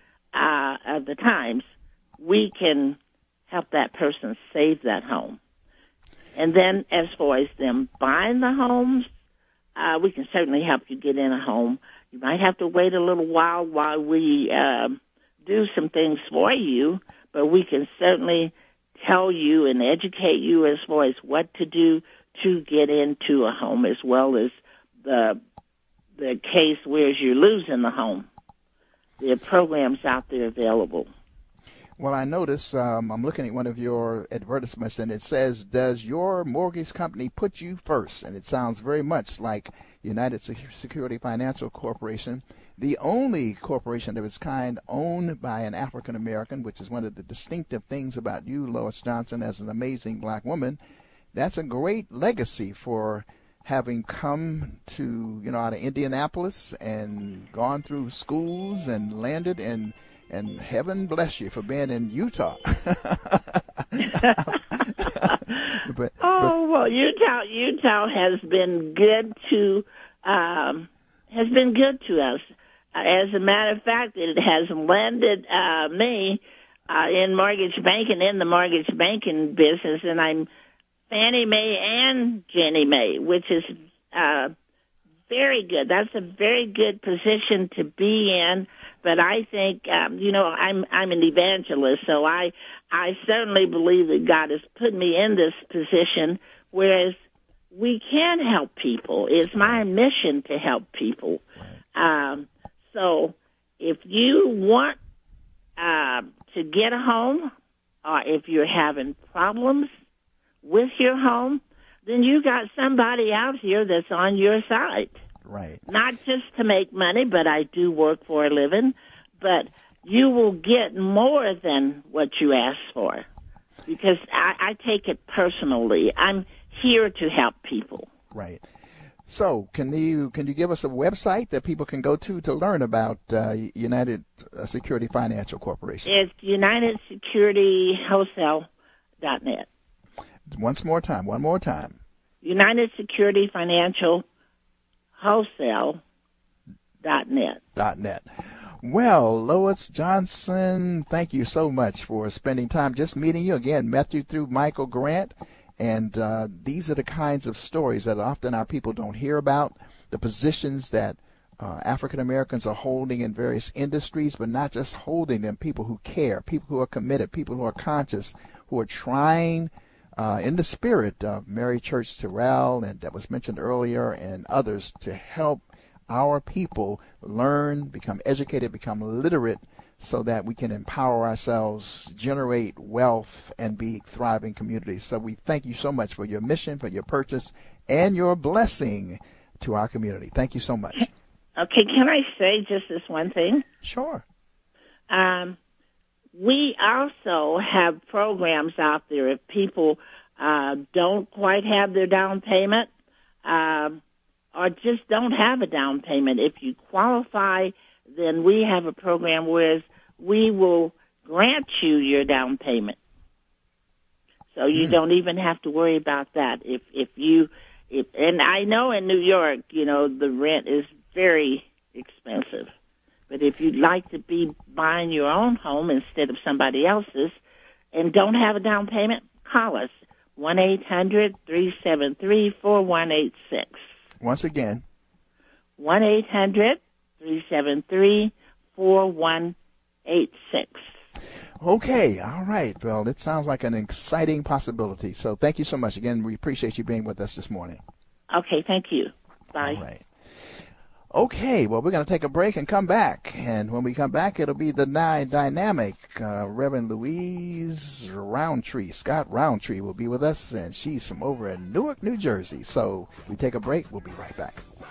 of the times, we can help that person save that home. And then as far as them buying the homes, we can certainly help you get in a home. You might have to wait a little while we do some things for you, but we can certainly tell you and educate you as far as what to do to get into a home, as well as the case where you're losing the home. There are programs out there available. Well, I notice I'm looking at one of your advertisements, and it says, does your mortgage company put you first? And it sounds very much like United Security Financial Corporation, the only corporation of its kind owned by an African American, which is one of the distinctive things about you, Lois Johnson, as an amazing black woman. That's a great legacy for having come to, out of Indianapolis and gone through schools and landed in. And heaven bless you for being in Utah. Well, Utah has been good to us. As a matter of fact, it has landed me in mortgage banking, in the mortgage banking business, and I'm Fannie Mae and Ginnie Mae, which is very good. That's a very good position to be in. But I think, I'm an evangelist, so I certainly believe that God has put me in this position, whereas we can help people. It's my mission to help people. So if you want to get a home, or if you're having problems with your home, then you got somebody out here that's on your side. Right. Not just to make money, but I do work for a living, but you will get more than what you ask for, because I take it personally. I'm here to help people. Right. So, can you give us a website that people can go to learn about United Security Financial Corporation? It's UnitedSecurityWholesale.net. One more time. United Security Financial Wholesale.net. .net. Well, Lois Johnson, thank you so much for spending time just meeting you. Again, met you through Michael Grant. And these are the kinds of stories that often our people don't hear about, the positions that African Americans are holding in various industries, but not just holding them, people who care, people who are committed, people who are conscious, who are trying in the spirit of Mary Church Terrell, and that was mentioned earlier, and others, to help our people learn, become educated, become literate, so that we can empower ourselves, generate wealth, and be thriving communities. So we thank you so much for your mission, for your purchase, and your blessing to our community. Thank you so much. Okay, can I say just this one thing? Sure. We also have programs out there if people don't quite have their down payment or just don't have a down payment. If you qualify, then we have a program where we will grant you your down payment. So you don't even have to worry about that. And I know in New York, the rent is very expensive. But if you'd like to be buying your own home instead of somebody else's and don't have a down payment, call us, 1-800-373-4186. Once again. 1-800-373-4186. Okay, all right. Well, it sounds like an exciting possibility. So thank you so much. Again, we appreciate you being with us this morning. Okay, thank you. Bye. All right. Okay, well, we're going to take a break and come back. And when we come back, it'll be the dynamic Reverend Louise Roundtree. Scott Roundtree will be with us, and she's from over in Newark, New Jersey. So we take a break. We'll be right back.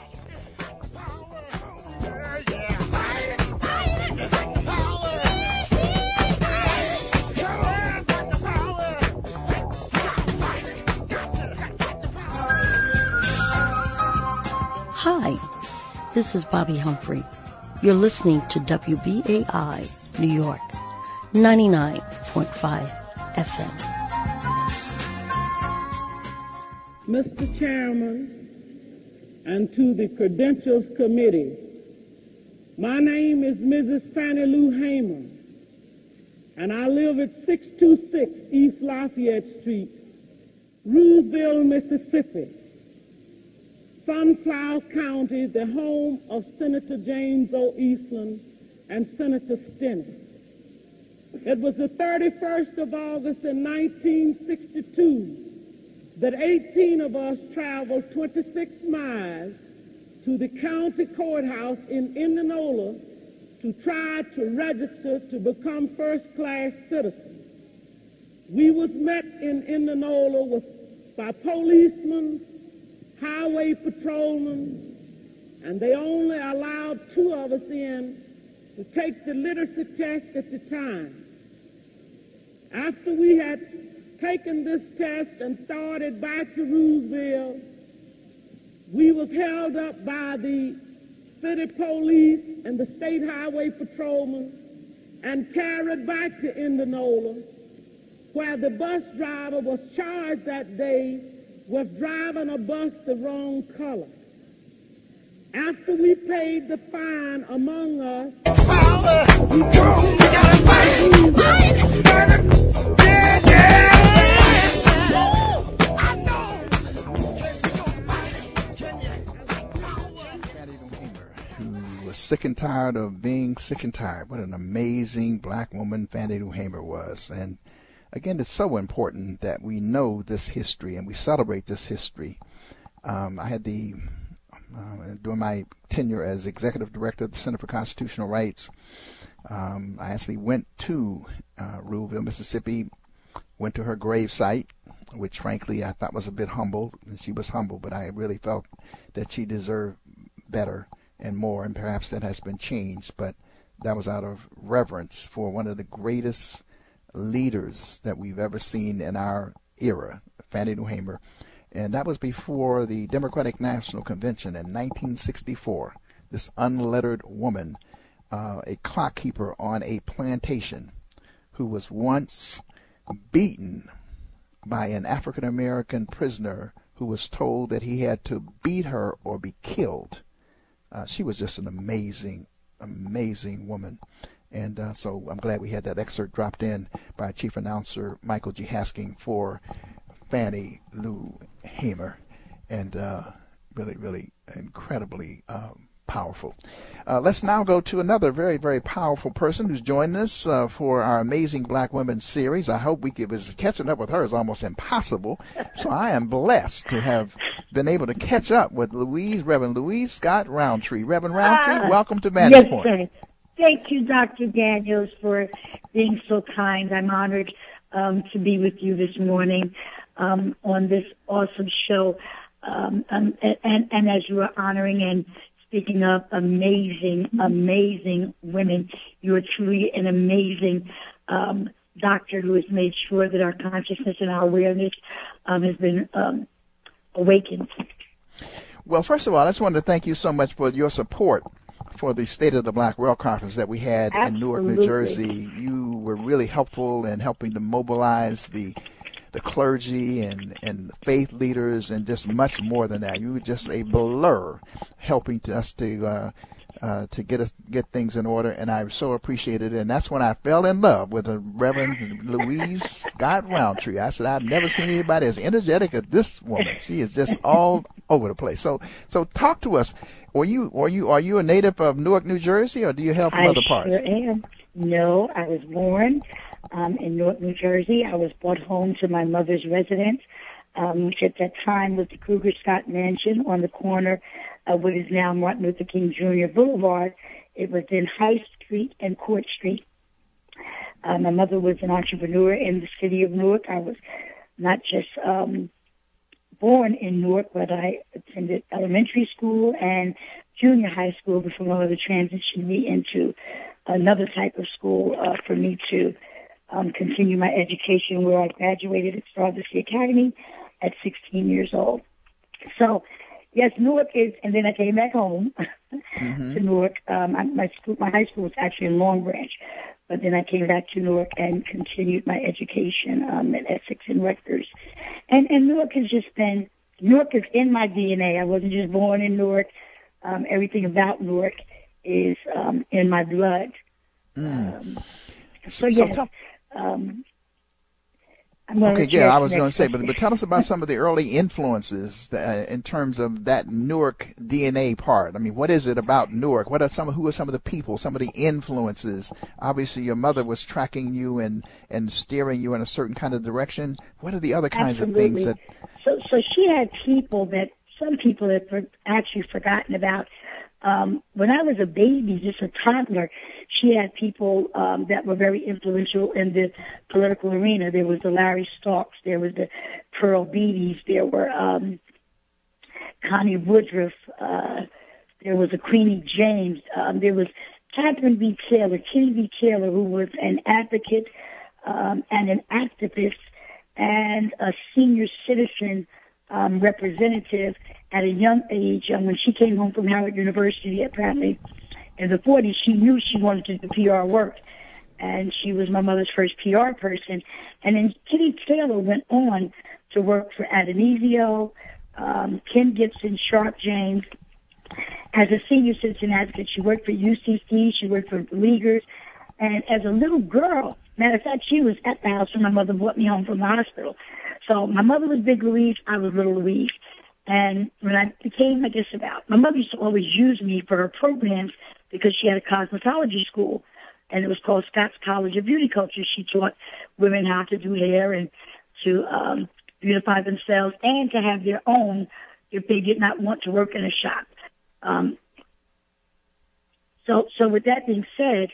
Hi, this is Bobby Humphrey. You're listening to WBAI New York, 99.5 FM. Mr. Chairman, and to the Credentials Committee, my name is Mrs. Fannie Lou Hamer, and I live at 626 East Lafayette Street, Rooseville, Mississippi. Sunflower County, the home of Senator James O. Eastland and Senator Stennis. It was the 31st of August in 1962 that 18 of us traveled 26 miles to the county courthouse in Indianola to try to register to become first-class citizens. We was met in Indianola by policemen, highway patrolmen, and they only allowed 2 of us in to take the literacy test at the time. After we had taken this test and started back to Rooseville, we was held up by the city police and the state highway patrolmen and carried back to Indianola, where the bus driver was charged that day with driving a bus the wrong color. After we paid the fine among us, we gotta who was sick and tired of being sick and tired. What an amazing black woman Fannie Lou Hamer was. And again, it's so important that we know this history and we celebrate this history. I had during my tenure as executive director of the Center for Constitutional Rights, I actually went to Ruleville, Mississippi, went to her grave site, which frankly I thought was a bit humble. And she was humble, but I really felt that she deserved better and more, and perhaps that has been changed. But that was out of reverence for one of the greatest leaders that we've ever seen in our era, Fannie Lou Hamer. And that was before the Democratic National Convention in 1964. This unlettered woman, a clock keeper on a plantation, who was once beaten by an African-American prisoner who was told that he had to beat her or be killed. She was just an amazing, amazing woman. And so I'm glad we had that excerpt dropped in by Chief Announcer Michael G. Hasking for Fannie Lou Hamer. And really, really incredibly powerful. Let's now go to another very, very powerful person who's joining us for our Amazing Black Women series. I hope catching up with her is almost impossible. So I am blessed to have been able to catch up with Reverend Louise Scott Roundtree. Reverend Roundtree, welcome to Vantage Point. Yes, sir. Thank you, Dr. Daniels, for being so kind. I'm honored to be with you this morning on this awesome show. And as you are honoring and speaking of amazing, amazing women, you are truly an amazing doctor who has made sure that our consciousness and our awareness has been awakened. Well, first of all, I just wanted to thank you so much for your support for the State of the Black World Conference that we had in Newark, New Jersey. You were really helpful in helping to mobilize the clergy and the faith leaders, and just much more than that. You were just a blur helping us to get things in order, and I so appreciated it. And that's when I fell in love with the Reverend Louise Scott Roundtree. I said, I've never seen anybody as energetic as this woman. She is just all over the place. So talk to us. Are you a native of Newark, New Jersey, or do you hail from other parts? I sure am. No, I was born in Newark, New Jersey. I was brought home to my mother's residence, which at that time was the Kruger Scott Mansion on the corner of what is now Martin Luther King Jr. Boulevard. It was in High Street and Court Street. My mother was an entrepreneur in the city of Newark. I was not just born in Newark, but I attended elementary school and junior high school before my mother transitioned me into another type of school for me to continue my education, where I graduated at Stardust Academy at 16 years old. So, yes, Newark is, and then I came back home to Newark. My high school was actually in Long Branch, but then I came back to Newark and continued my education at Essex and Rutgers. And Newark has just been, Newark is in my DNA. I wasn't just born in Newark. Everything about Newark is in my blood. So yes. I was going to say, but tell us about some of the early influences in terms of that Newark DNA part. I mean, what is it about Newark? Who are some of the people, some of the influences? Obviously, your mother was tracking you and steering you in a certain kind of direction. What are the other kinds of things that? So she had people that some people have actually forgotten about. When I was a baby, just a toddler, she had people that were very influential in the political arena. There was the Larry Starks, there was the Pearl Beatties, there were Connie Woodruff, there was a Queenie James, there was Catherine B. Taylor, Kitty B. Taylor, who was an advocate and an activist and a senior citizen representative at a young age. When she came home from Howard University, apparently in the 40s, she knew she wanted to do PR work. and she was my mother's first PR person. And then Kitty Taylor went on to work for Adonisio, Ken Gibson, Sharp James. As a senior citizen advocate, she worked for UCC, she worked for Leaguers. And as a little girl, matter of fact, she was at the house when my mother brought me home from the hospital. So my mother was Big Louise, I was Little Louise. And when I became, my mother used to always use me for her programs because she had a cosmetology school, and it was called Scott's College of Beauty Culture. She taught women how to do hair and to beautify themselves and to have their own if they did not want to work in a shop. So with that being said,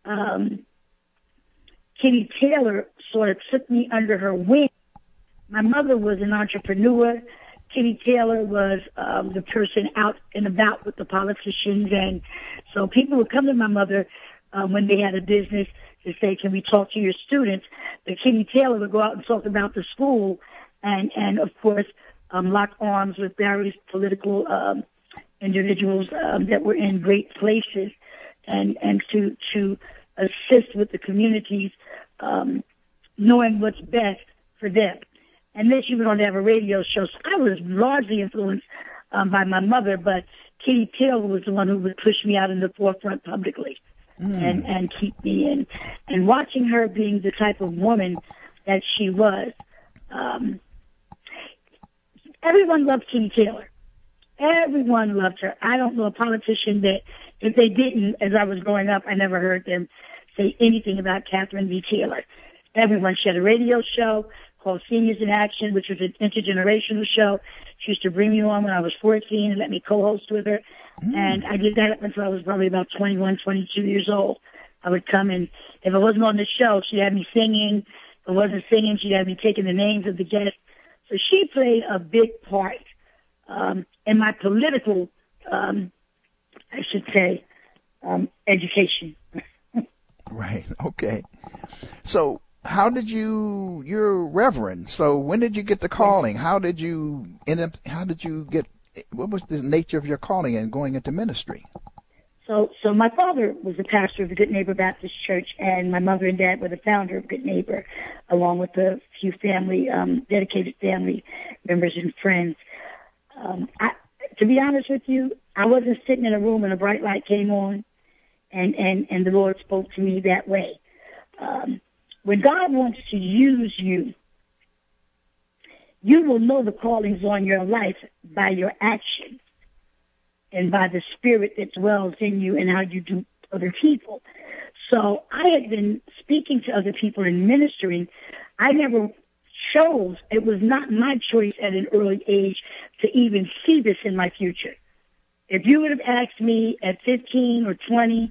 Kitty Taylor sort of took me under her wing. My mother was an entrepreneur. Kitty Taylor was the person out and about with the politicians, and so people would come to my mother when they had a business to say, "Can we talk to your students?" But Kitty Taylor would go out and talk about the school, and of course lock arms with various political individuals that were in great places, and to assist with the communities, knowing what's best for them. And then she went on to have a radio show. So I was largely influenced by my mother, but Kitty Taylor was the one who would push me out in the forefront publicly and keep me in. And watching her being the type of woman that she was, everyone loved Kitty Taylor. Everyone loved her. I don't know a politician that, if they didn't, as I was growing up, I never heard them say anything about Catherine V. Taylor. Everyone. She had a radio show called Seniors in Action, which was an intergenerational show. She used to bring me on when I was 14 and let me co-host with her. And I did that up until I was probably about 21, 22 years old. I would come and if I wasn't on the show, she'd have me singing. If I wasn't singing, she'd have me taking the names of the guests. So she played a big part in my political, I should say, education. Right. Okay. So how did you're Reverend, so when did you get the calling? What was the nature of your calling and going into ministry? So my father was the pastor of the Good Neighbor Baptist Church, and my mother and dad were the founder of Good Neighbor, along with a few dedicated family members and friends. To be honest with you, I wasn't sitting in a room and a bright light came on, and the Lord spoke to me that way. When God wants to use you, you will know the callings on your life by your actions and by the spirit that dwells in you and how you do other people. So I had been speaking to other people and ministering. I never chose, it was not my choice at an early age to even see this in my future. If you would have asked me at 15 or 20,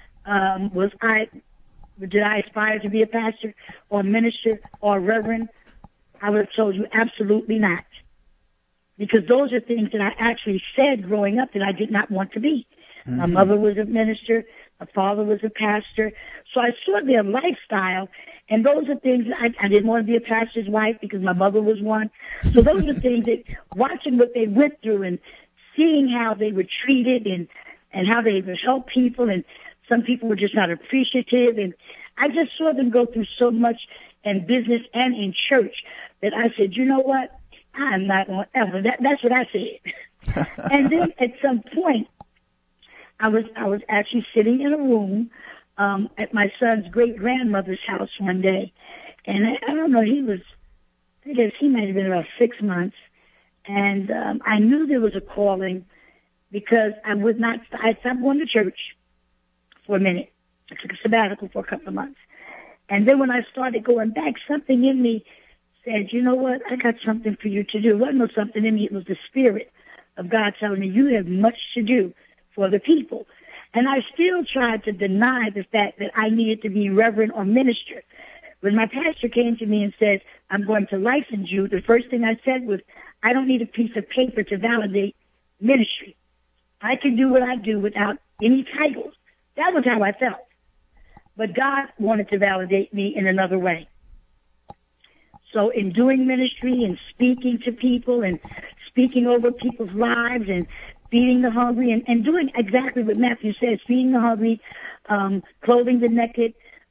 did I aspire to be a pastor or a minister or a reverend? I would have told you absolutely not. Because those are things that I actually said growing up that I did not want to be. Mm-hmm. My mother was a minister. My father was a pastor. So I saw their lifestyle, and those are things I didn't want to be a pastor's wife because my mother was one. So those are things that, watching what they went through and seeing how they were treated and how they would help people, and some people were just not appreciative, and I just saw them go through so much in business and in church that I said, you know what? I'm not going to ever. That's what I said. And then at some point, I was actually sitting in a room at my son's great-grandmother's house one day, and I don't know, he might have been about 6 months, and I knew there was a calling because I stopped going to church for a minute. I took a sabbatical for a couple of months. And then when I started going back, something in me said, you know what, I got something for you to do. It wasn't no something in me, it was the Spirit of God telling me, you have much to do for the people. And I still tried to deny the fact that I needed to be reverend or minister. When my pastor came to me and said, I'm going to license you, the first thing I said was, I don't need a piece of paper to validate ministry. I can do what I do without any titles. That was how I felt. But God wanted to validate me in another way. So in doing ministry and speaking to people and speaking over people's lives and feeding the hungry and doing exactly what Matthew says, feeding the hungry, clothing the naked,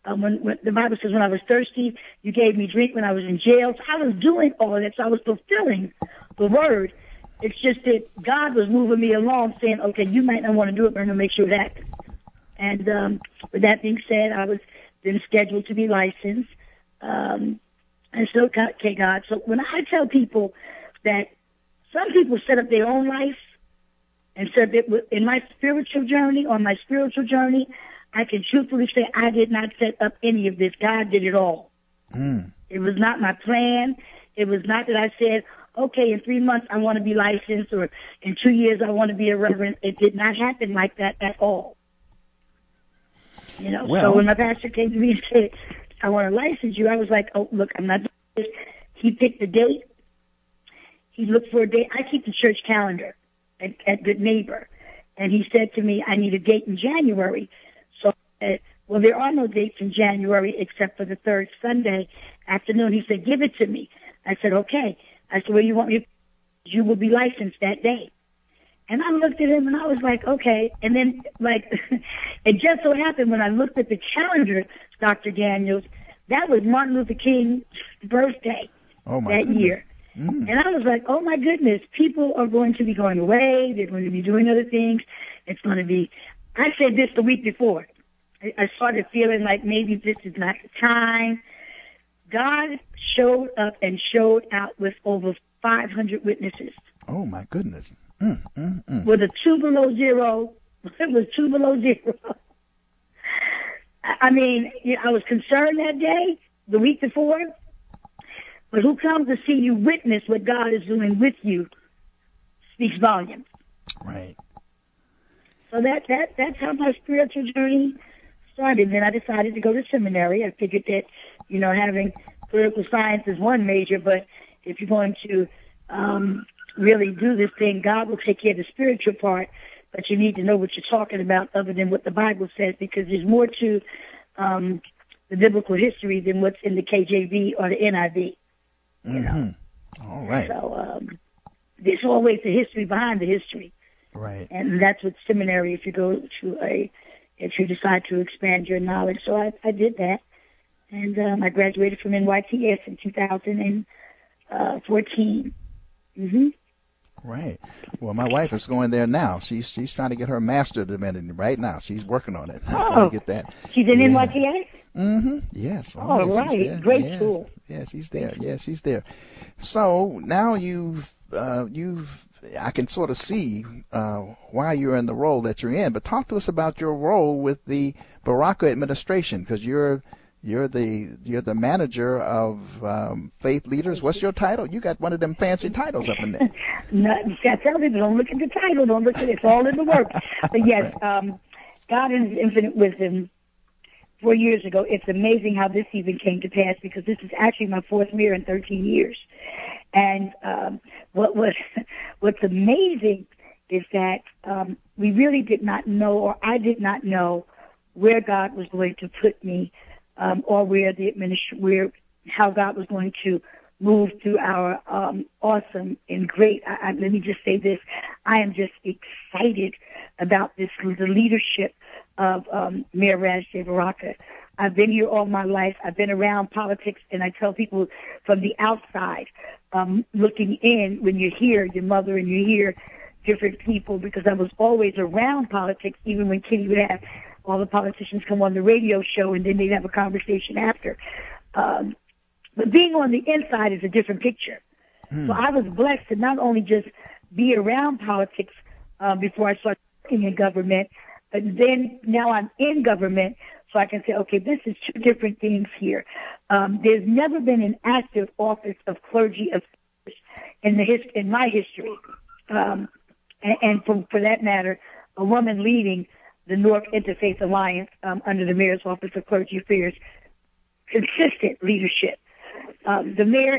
When the Bible says, when I was thirsty, you gave me drink when I was in jail. So I was doing all of that. So I was fulfilling the word. It's just that God was moving me along saying, okay, you might not want to do it, but I'm going to make sure it happens. And with that being said, I was then scheduled to be licensed. And so, okay, God. So when I tell people that some people set up their own life and said that in my spiritual journey, I can truthfully say I did not set up any of this. God did it all. It was not my plan. It was not that I said, okay, in 3 months I want to be licensed, or in 2 years I want to be a reverend. It did not happen like that at all. You know, so when my pastor came to me and said, I want to license you, I was like, oh, look, I'm not doing this. He picked the date. He looked for a date. I keep the church calendar at Good Neighbor. And he said to me, I need a date in January. So I said, well, there are no dates in January except for the third Sunday afternoon. He said, give it to me. I said, okay. I said, well, you want me? You will be licensed that day. And I looked at him and I was like, okay. And then, like, it just so happened when I looked at the calendar, Dr. Daniels, that was Martin Luther King's birthday that year. And I was like, oh, my goodness, people are going to be going away. They're going to be doing other things. It's going to be, I said this the week before. I started feeling like maybe this is not the time. God showed up and showed out with over 500 witnesses. Oh, my goodness. With a 2 below zero. It was 2 below zero. I mean, I was concerned that day, the week before. But who comes to see you witness what God is doing with you speaks volumes. Right. So that's how my spiritual journey started. Then I decided to go to seminary. I figured that, having political science is one major, but if you're going to really do this thing, God will take care of the spiritual part, but you need to know what you're talking about other than what the Bible says, because there's more to the biblical history than what's in the KJV or the NIV. All right. So there's always the history behind the history. Right. And that's what seminary, if you decide to expand your knowledge. So I did that. And I graduated from NYTS in 2014. Right. Well, my wife is going there now. She's trying to get her master's divinity right now. She's working on it. Oh, to get that. She's in NYTS? Yes. Oh, yes, right. Great school. Yeah, she's there. Yeah, she's there. So now I can sort of see why you're in the role that you're in. But talk to us about your role with the Baraka administration, because you're the manager of faith leaders. What's your title? You got one of them fancy titles up in there. I tell people, don't look at the title. Don't look at it. It's all in the work. But yes, God in His infinite wisdom, 4 years ago, it's amazing how this even came to pass, because this is actually my fourth mayor in 13 years. And what's amazing is that we really did not know, or I did not know, where God was going to put me, or how God was going to move through our awesome and great. Let me just say this: I am just excited about the leadership of Mayor Ras J. Baraka. I've been here all my life. I've been around politics, and I tell people from the outside, looking in, when you're here, your mother, and you hear different people, because I was always around politics, even when Kitty would have all the politicians come on the radio show, and then they'd have a conversation after. But being on the inside is a different picture. So I was blessed to not only just be around politics before I started working in government, but then now I'm in government, so I can say, okay, this is two different things here. There's never been an active office of clergy in my history, and for that matter, a woman leading the North Interfaith Alliance under the Mayor's Office of Clergy Affairs. Consistent leadership. The mayor,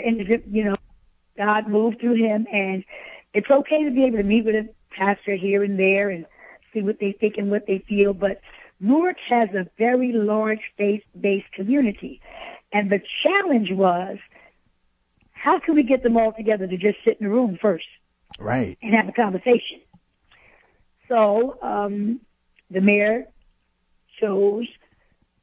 God moved through him, and it's okay to be able to meet with a pastor here and there and see what they think and what they feel, but Newark has a very large faith-based community, and the challenge was, how can we get them all together to just sit in a room first, right, and have a conversation? So the mayor chose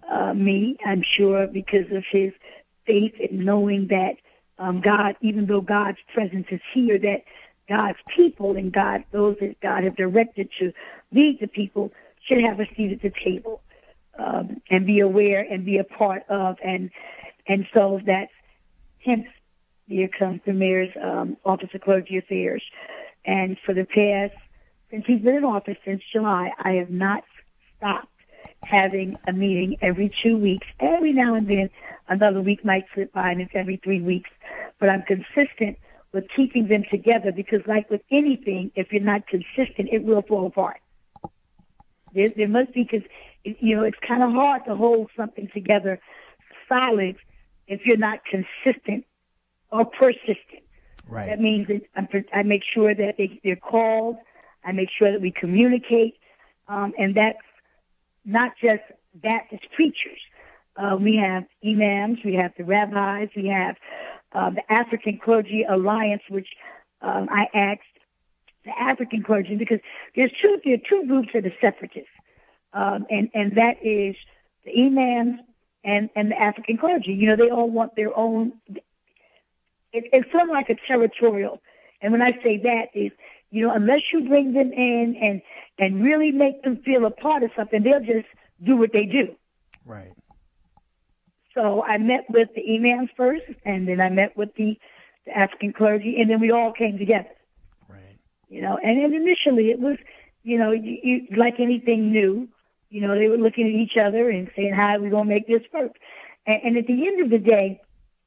me, I'm sure, because of his faith in knowing that God, even though God's presence is here, that God's people and God, those that God has directed to lead the people, should have a seat at the table and be aware and be a part of. And so that's hence here comes the mayor's Office of Clergy Affairs. And for the past, since he's been in office since July, I have not stopped having a meeting every 2 weeks. Every now and then, another week might slip by, and it's every 3 weeks. But I'm consistent with keeping them together because, like with anything, if you're not consistent, it will fall apart. There must be, because, it's kind of hard to hold something together solid if you're not consistent or persistent. Right. That means that I make sure that they're called. I make sure that we communicate. And that's not just Baptist preachers. We have imams, we have the rabbis, we have the African Clergy Alliance, which I asked the African clergy, because there are two groups that are separatists, and that is the imams and the African clergy. They all want their own. It's sort of like a territorial, and when I say that is, unless you bring them in and really make them feel a part of something, they'll just do what they do. Right. So I met with the imams first, and then I met with the African clergy, and then we all came together. Right. And initially it was, you like anything new, they were looking at each other and saying, how are we going to make this work? And at the end of the day,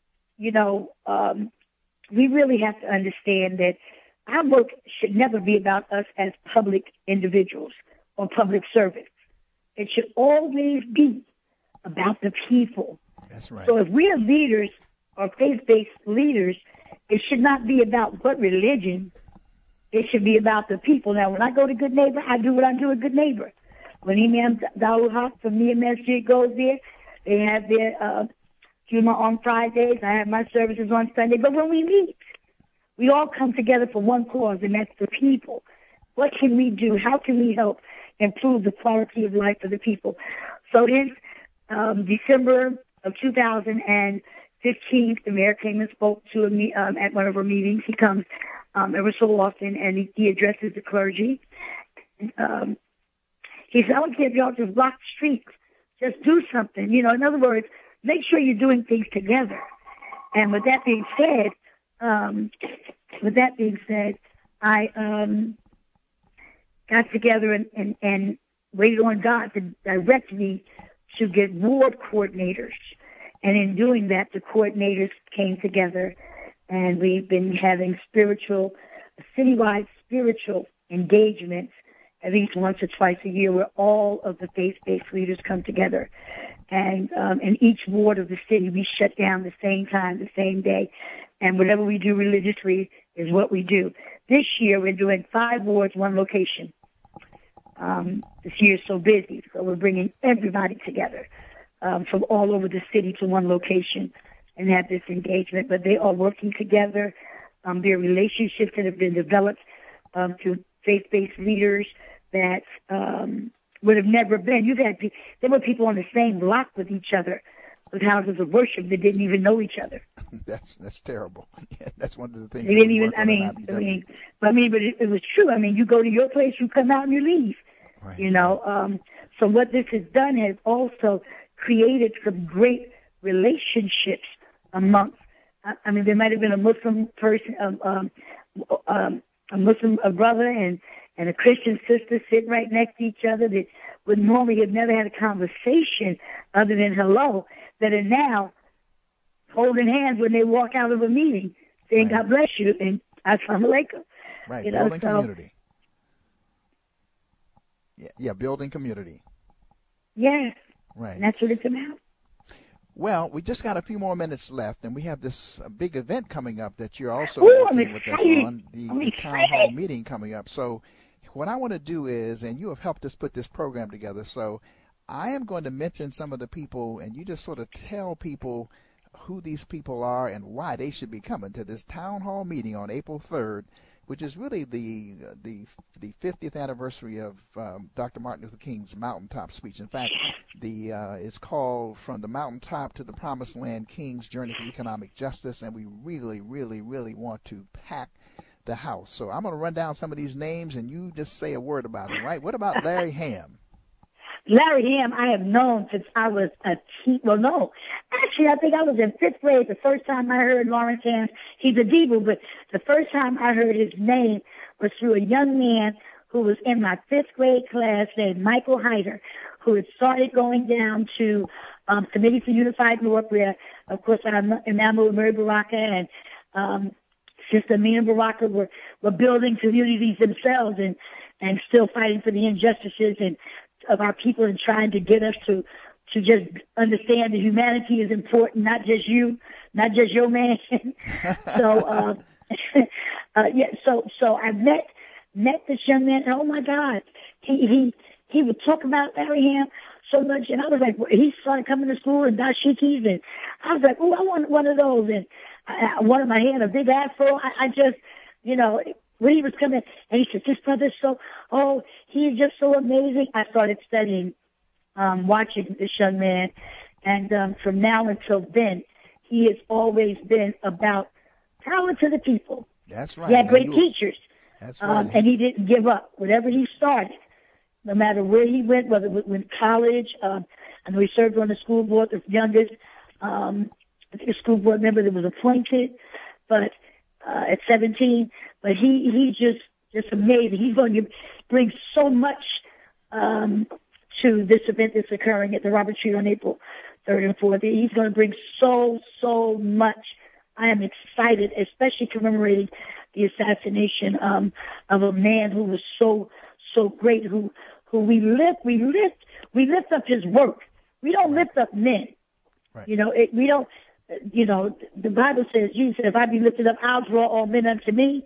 we really have to understand that our work should never be about us as public individuals or public servants. It should always be about the people. That's right. So if we are leaders or faith-based leaders, it should not be about what religion. It should be about the people. Now, when I go to Good Neighbor, I do what I do at Good Neighbor. When Imam Dawood Haq from Nia Masjid goes there, they have their Juma on Fridays. I have my services on Sunday. But when we meet, we all come together for one cause, and that's the people. What can we do? How can we help improve the quality of life of the people? So in December of 2015, the mayor came and spoke to me at one of our meetings. He comes every so often, and he addresses the clergy. He said, I don't care if y'all just block the streets. Just do something. In other words, make sure you're doing things together. And with that being said, I got together and waited on God to direct me to get ward coordinators. And in doing that, the coordinators came together, and we've been having citywide spiritual engagements at least once or twice a year, where all of the faith-based leaders come together. And in each ward of the city, we shut down the same time, the same day. And whatever we do religiously is what we do. This year, we're doing 5 wards, 1 location. This year is so busy, so we're bringing everybody together from all over the city to one location and have this engagement. But they are working together. There are relationships that have been developed through faith-based leaders that would have never been. There were people on the same block with each other, with houses of worship that didn't even know each other. That's terrible. Yeah, that's one of the things. They didn't even. But it was true. You go to your place, you come out, and you leave. Right. So what this has done has also created some great relationships amongst. There might have been a Muslim person, a brother and a Christian sister sitting right next to each other that would normally have never had a conversation other than hello, that are now holding hands when they walk out of a meeting, saying, right, God bless you, and Assalamu alaikum. Right, building community. Yeah, building community. Yes. Right. And that's what it's about. Well, we just got a few more minutes left, and we have this big event coming up that you're also working with us on, the town hall meeting coming up. So what I want to do is, and you have helped us put this program together, so I am going to mention some of the people, and you just sort of tell people who these people are and why they should be coming to this town hall meeting on April 3rd which is really the 50th anniversary of Dr. Martin Luther King's mountaintop speech. In fact, it's called From the Mountaintop to the Promised Land, King's Journey to Economic Justice, and we really, really, really want to pack the house. So I'm going to run down some of these names, and you just say a word about them, right? What about Larry Hamm? Larry Hamm, I have known since I was a teen. Well, no. Actually, I think I was in 5th grade the first time I heard Lawrence Hamm. He's a diva, but the first time I heard his name was through a young man who was in my 5th grade class named Michael Hyder, who had started going down to Committee for Unified North, where, of course, I'm enamored with Mary Baraka and Sister Amina Baraka were building communities themselves and still fighting for the injustices of our people and trying to get us to just understand that humanity is important, not just you, not just your man. So, so I met this young man, and oh my God, he would talk about Larry Hamm so much, and I was like, he started coming to school in dashikis, and I was like, oh, I want one of those, and one of my had a big afro. I just, when he was coming, and he said, this brother's he's just so amazing. I started studying, watching this young man, and from now until then, he has always been about power to the people. That's right. He had great teachers. That's right. And he didn't give up. Whatever he started, no matter where he went, whether it was college, I know he served on the school board, the youngest school board member that was appointed, but at 17. But he's just amazing. He's going to bring so much to this event that's occurring at the Robert Tree on April 3rd and 4th. He's going to bring so much. I am excited, especially commemorating the assassination of a man who was so great, who we lift up his work. We don't lift up men. Right. We don't. The Bible says, Jesus said, if I be lifted up, I'll draw all men unto me.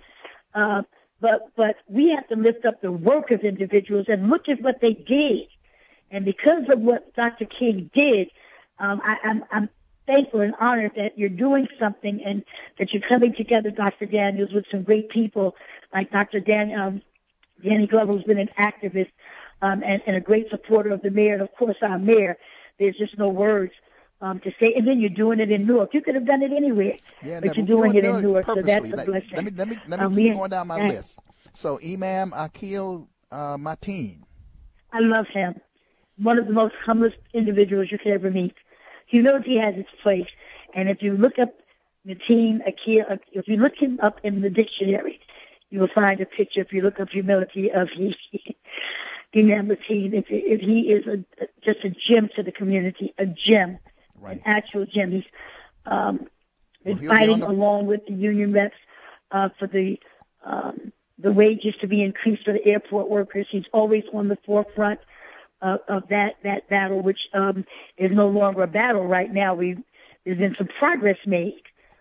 But we have to lift up the work of individuals and look at what they did. And because of what Dr. King did, I'm thankful and honored that you're doing something and that you're coming together, Dr. Daniels, with some great people like Dr. Danny Glover, who's been an activist and a great supporter of the mayor, and of course our mayor. There's just no words to say. And then you're doing it in Newark. You could have done it anywhere, but you're doing it in Newark, so that's a blessing. Let me keep going down my list. So Imam Akil Mateen. I love him. One of the most humblest individuals you could ever meet. Humility has its place. And if you look up Mateen Akil, if you look him up in the dictionary, you will find a picture. If you look up humility of Imam Mateen, if he is just a gem to the community, a gem, right. An actual gem. He's been fighting along with the union reps for the wages to be increased for the airport workers. He's always on the forefront of that battle, which is no longer a battle right now. There's been some progress made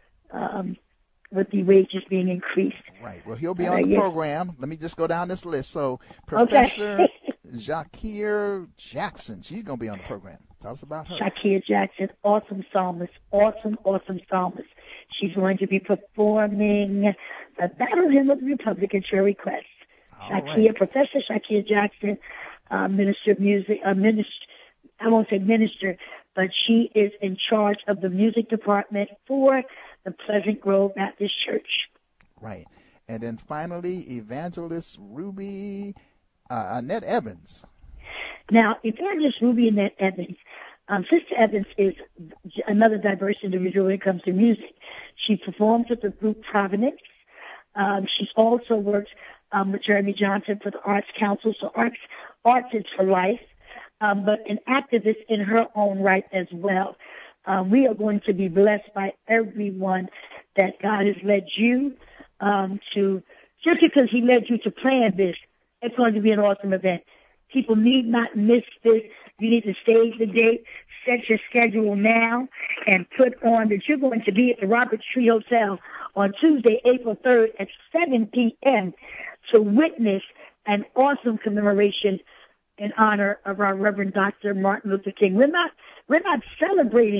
with the wages being increased. Right. Well, he'll be on the program. Let me just go down this list. So Professor Shakir Jackson, she's going to be on the program. Tell us about her. Shakir Jackson, awesome psalmist, awesome psalmist. She's going to be performing the Battle Hymn of the Republic at your request. Professor Shakir Jackson, minister of music, I won't say minister, but she is in charge of the music department for the Pleasant Grove Baptist Church. Right. And then finally, Evangelist Ruby Annette Evans. Now, Evangelist Ruby Annette Evans, Sister Evans is another diverse individual when it comes to music. She performs with the group Providence. She's also worked with Jeremy Johnson for the Arts Council, so arts is her life, but an activist in her own right as well. We are going to be blessed by everyone that God has led you to. Just because he led you to plan this, it's going to be an awesome event. People need not miss this. You need to save the date, set your schedule now, and put on that you're going to be at the Robert Tree Hotel on Tuesday, April 3rd at 7 p.m. to witness an awesome commemoration in honor of our Reverend Dr. Martin Luther King. We're not celebrating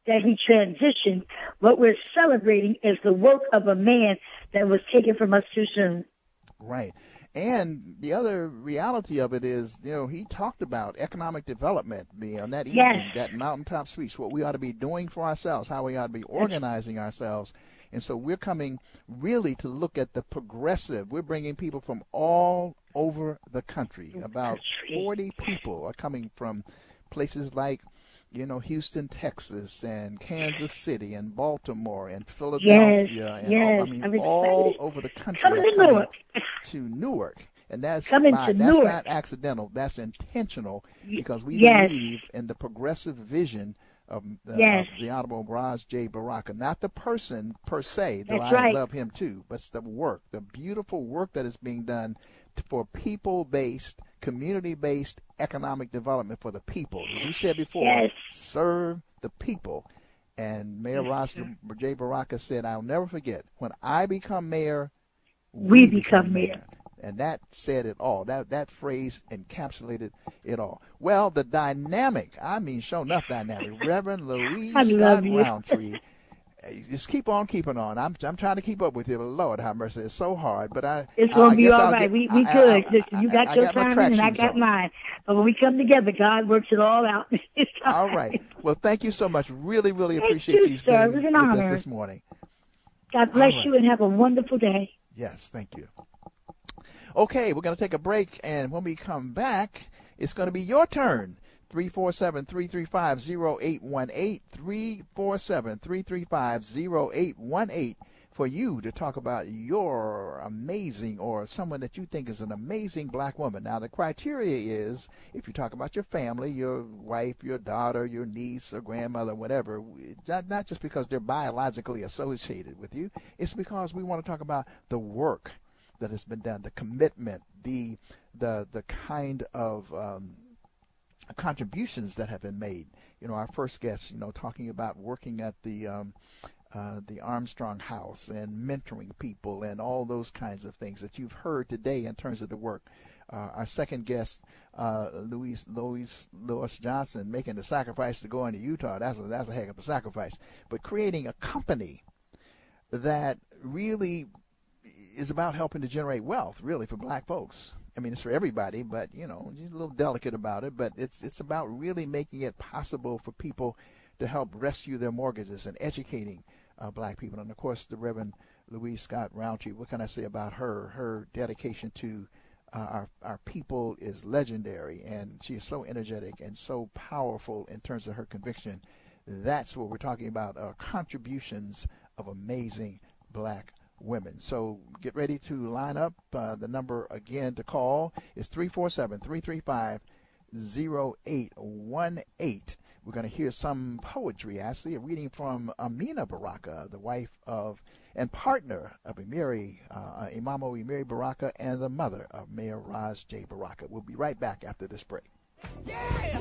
that he transitioned. What we're celebrating is the work of a man that was taken from us too soon. Right. And the other reality of it is, he talked about economic development on that evening, that mountaintop speech, what we ought to be doing for ourselves, how we ought to be organizing ourselves. And so we're coming really to look at the progressive. We're bringing people from all over the country. About 40 people are coming from places like, Houston, Texas, and Kansas City, and Baltimore, and Philadelphia, and all over the country are coming to Newark. And that's not accidental. That's intentional, because we believe in the progressive vision of the Honorable Ras J. Baraka. Not the person per se, though I love him too, but it's the work, the beautiful work that is being done for people-based, community-based economic development for the people. As you said before, serve the people. And Mayor Ras J. Baraka said, I'll never forget, when I become mayor, we become mayor. And that said it all. That phrase encapsulated it all. Well, the dynamic, show enough dynamic. Reverend Louise Scott Roundtree. Just keep on keeping on. I'm trying to keep up with you, but Lord have mercy, it's so hard. But it's gonna be all right. We good. Listen, you got your timing and I got mine. But when we come together, God works it all out. All right. Well, thank you so much. Really, really appreciate you being with us this morning. God bless you and have a wonderful day. Yes, thank you. Okay, we're going to take a break, and when we come back, it's going to be your turn. 347-335-0818, 347-335-0818 for you to talk about your amazing, or someone that you think is an amazing black woman. Now, the criteria is, if you talk about your family, your wife, your daughter, your niece or grandmother, whatever, not just because they're biologically associated with you, it's because we want to talk about the work that has been done, the commitment, the kind of contributions that have been made. Our first guest, talking about working at the Armstrong House and mentoring people and all those kinds of things that you've heard today in terms of the work. Our second guest, Lois Johnson, making the sacrifice to go into Utah. That's a heck of a sacrifice. But creating a company that really is about helping to generate wealth, really, for black folks. It's for everybody, but, you're a little delicate about it. But it's about really making it possible for people to help rescue their mortgages and educating black people. And, of course, the Reverend Louise Scott Roundtree, what can I say about her? Her dedication to our people is legendary, and she is so energetic and so powerful in terms of her conviction. That's what we're talking about, contributions of amazing black women. So get ready to line up. The number again to call is 347-335-0818. We're going to hear some poetry, actually, a reading from Amina Baraka, the wife of and partner of Imamo Emiri Baraka, and the mother of Mayor Ras J. Baraka. We'll be right back after this break. Yeah,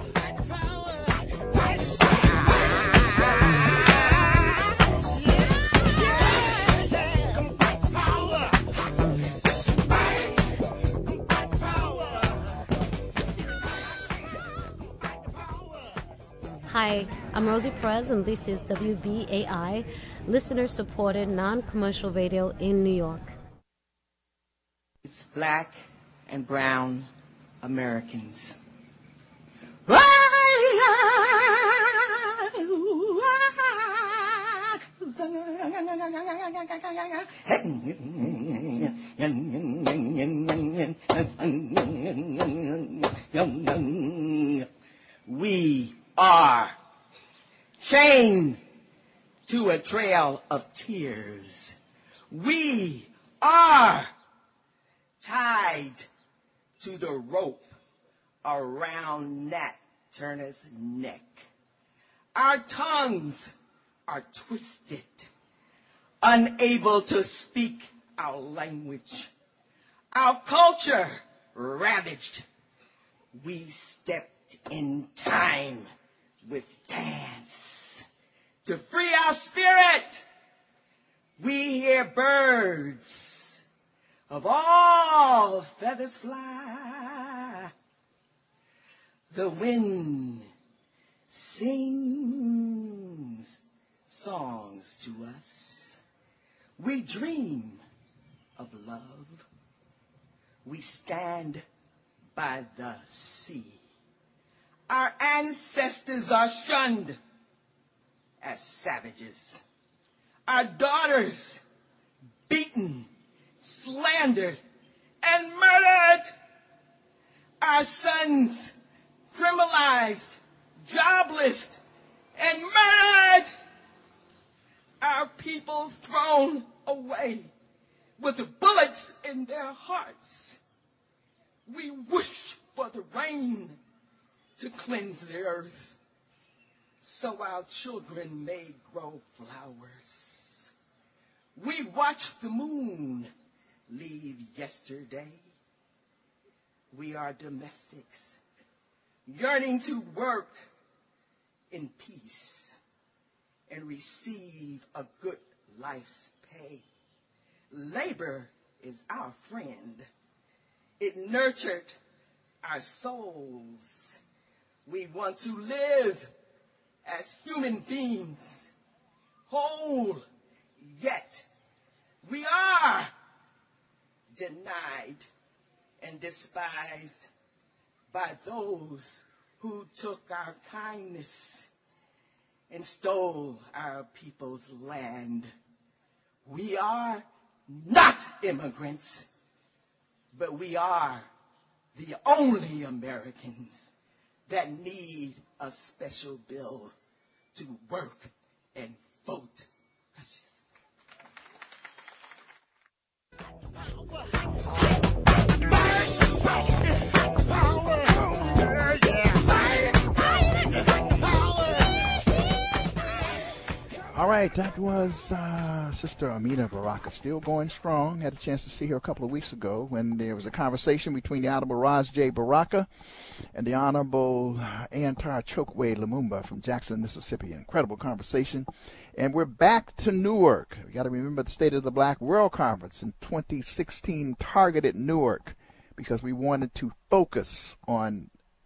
Hi, I'm Rosie Perez, and this is WBAI, listener-supported non-commercial radio in New York. It's black and brown Americans. We are chained to a trail of tears. We are tied to the rope around Nat Turner's neck. Our tongues are twisted, unable to speak our language. Our culture ravaged. We stepped in time with dance to free our spirit. We hear birds of all feathers fly. The wind sings belongs to us. We dream of love. We stand by the sea. Our ancestors are shunned as savages. Our daughters beaten, slandered, and murdered. Our sons criminalized, jobless, and murdered. Our people thrown away with bullets in their hearts. We wish for the rain to cleanse the earth so our children may grow flowers. We watch the moon leave yesterday. We are domestics, yearning to work in peace and receive a good life's pay. Labor is our friend. It nurtured our souls. We want to live as human beings, whole, yet we are denied and despised by those who took our kindness and stole our people's land. We are not immigrants, but we are the only Americans that need a special bill to work and vote. All right, that was Sister Amina Baraka, still going strong. Had a chance to see her a couple of weeks ago when there was a conversation between the Honorable Ras J. Baraka and the Honorable Antar Chokwe Lumumba from Jackson, Mississippi. Incredible conversation. And we're back to Newark. We got to remember the State of the Black World Conference in 2016 targeted Newark because we wanted to focus on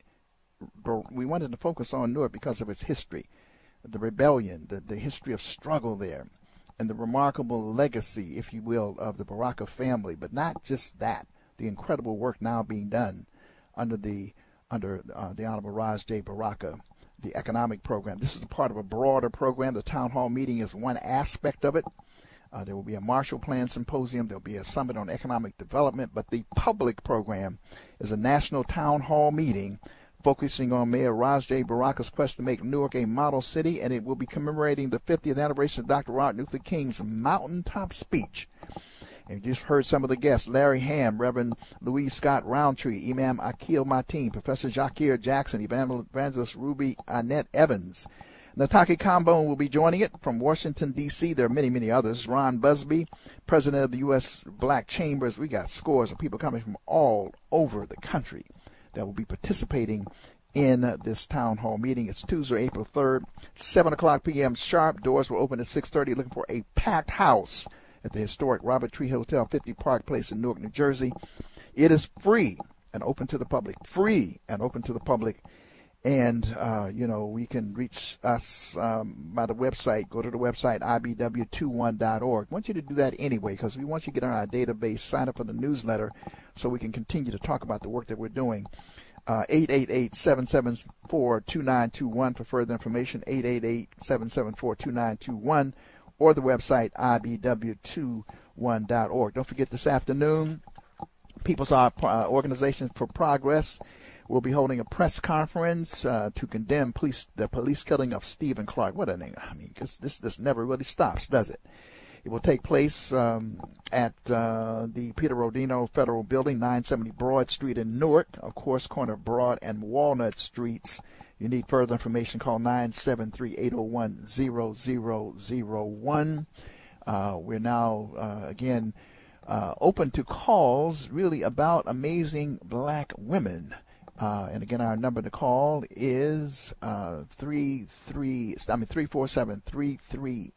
Newark because of its history. The rebellion, the history of struggle there, and the remarkable legacy, if you will, of the Baraka family. But not just that, the incredible work now being done under the Honorable Ras J. Baraka, the economic program. This is a part of a broader program. The town hall meeting is one aspect of it. There will be a Marshall Plan Symposium. There will be a summit on economic development. But the public program is a national town hall meeting focusing on Mayor Ras J. Baraka's quest to make Newark a model city, and it will be commemorating the 50th anniversary of Dr. Martin Luther King's mountaintop speech. And you just heard some of the guests: Larry Ham, Reverend Louise Scott Roundtree, Imam Akil Mateen, Professor Jakir Jackson, Evangelist Ruby Annette Evans. Nataki Kambone will be joining it from Washington, D.C. There are many, many others. Ron Busby, president of the U.S. Black Chambers. We got scores of people coming from all over the country that will be participating in this town hall meeting. It's Tuesday, April 3rd, 7 o'clock p.m. sharp. Doors will open at 6:30. Looking for a packed house at the historic Robert Tree Hotel, 50 Park Place in Newark, New Jersey. It is free and open to the public. Free and open to the public. And, we can reach us by the website. Go to the website, ibw21.org. I want you to do that anyway because we want you to get on our database, sign up for the newsletter so we can continue to talk about the work that we're doing. 888-774-2921 for further information, 888-774-2921, or the website, ibw21.org. Don't forget this afternoon, People's Organization for Progress will be holding a press conference to condemn the police killing of Stephen Clark. What a name. I mean, this never really stops, does it? It will take place at the Peter Rodino Federal Building, 970 Broad Street in Newark, of course, corner of Broad and Walnut Streets. You need further information, call 973-801-0001. We're now, again, open to calls really about amazing black women. And again, our number to call is 347-335-0818,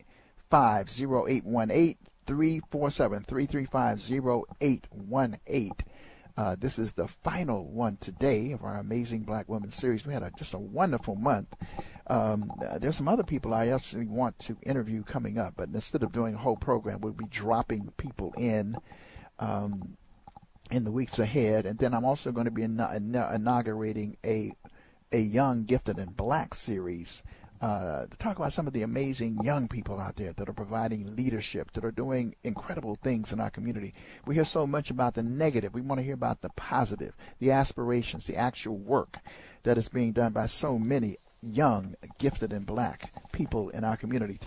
347-335-0818. This is the final one today of our Amazing Black Women series. We had just a wonderful month. There's some other people I actually want to interview coming up, but instead of doing a whole program, we'll be dropping people in the weeks ahead. And then I'm also going to be inaugurating a Young, Gifted, and Black series to talk about some of the amazing young people out there that are providing leadership, that are doing incredible things in our community. We hear so much about the negative. We want to hear about the positive, the aspirations, the actual work that is being done by so many young, gifted, and black people in our community.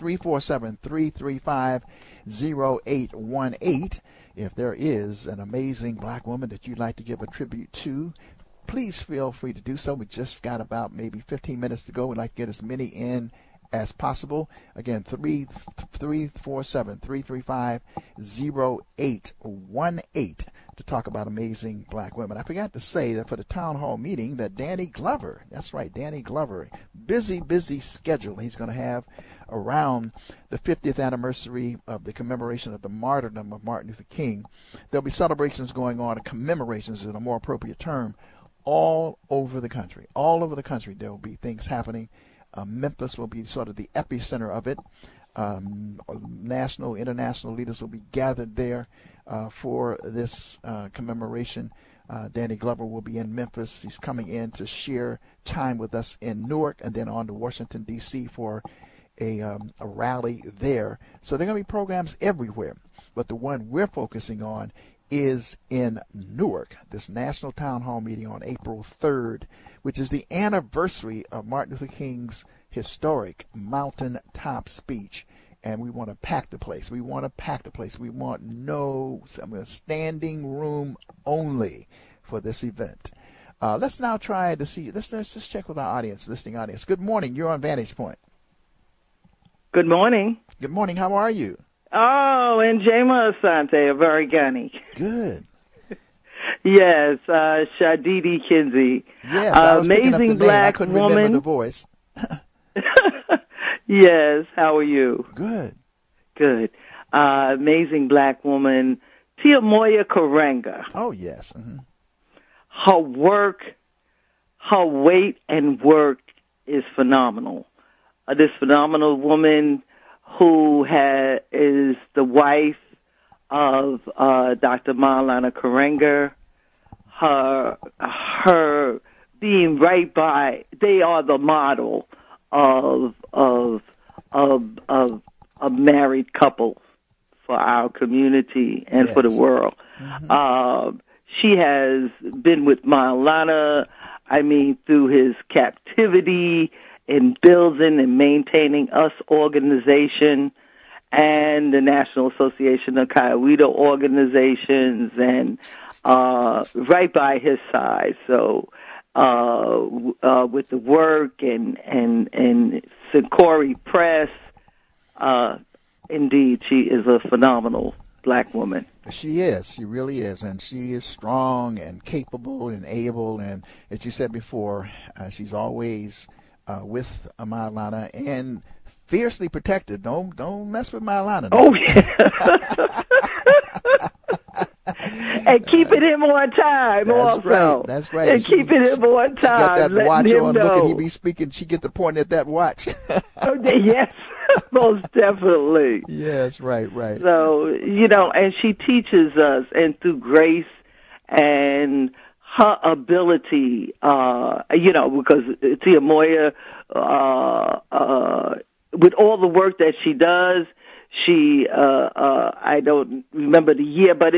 347-335-0818. If there is an amazing black woman that you'd like to give a tribute to, please feel free to do so. We just got about maybe 15 minutes to go. We'd like to get as many in as possible. Again, 347-335-0818 to talk about amazing black women. I forgot to say that for the town hall meeting that Danny Glover, that's right, Danny Glover, busy schedule he's going to have around the 50th anniversary of the commemoration of the martyrdom of Martin Luther King. There'll be celebrations going on, commemorations is a more appropriate term, all over the country. All over the country there will be things happening. Memphis will be sort of the epicenter of it. National, international leaders will be gathered there for this commemoration. Danny Glover will be in Memphis. He's coming in to share time with us in Newark and then on to Washington, D.C. for a rally there. So there are going to be programs everywhere. But the one we're focusing on is in Newark, this National Town Hall meeting on April 3rd, which is the anniversary of Martin Luther King's historic mountaintop speech. And we want to pack the place. We want no standing room only for this event. Let's now try to see. Let's just check with our listening audience. Good morning. You're on Vantage Point. Good morning. Good morning. How are you? Oh, and Jema Asante, a very gunny. Good. Yes, Shadidi Kinsey. Yes, I was amazing picking up the name. black I couldn't woman. remember the voice. Yes, how are you? Good. Good. Amazing black woman, Tia Moya Karenga. Oh, yes. Mm-hmm. Her work, her weight and work is phenomenal. This phenomenal woman who is the wife of Dr. Maulana Karenga, her being right by, they are the model of married couples for our community and for the world. Mm-hmm. She has been with Maulana, through his captivity in building and maintaining US organization and the National Association of Kayawida Organizations, and right by his side. So with the work and Sincori Press, indeed, she is a phenomenal black woman. She is. She really is. And she is strong and capable and able. And as you said before, she's always with Maulana and fiercely protected. Don't mess with Maulana. Oh, yeah. And keeping him on time. That's right. And keeping him on time. She got that watch on. Look at he be speaking. She get the point at that watch. Oh, yes. Most definitely. Yes, right. So, and she teaches us, and through grace and her ability, because Tia Moya, with all the work that she does, she, I don't remember the year, but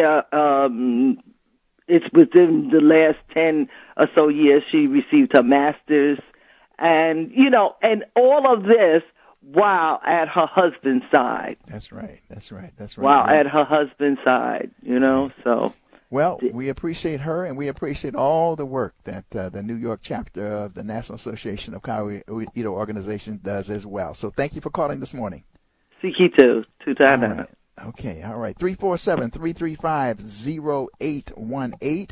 it's within the last 10 or so years she received her master's, and all of this while at her husband's side. That's right. While at her husband's side, so. Well, we appreciate her, and we appreciate all the work that the New York chapter of the National Association of Kayawida Organizations does as well. So thank you for calling this morning. Sikitu, Tutana. Okay, all right. 347-335-0818.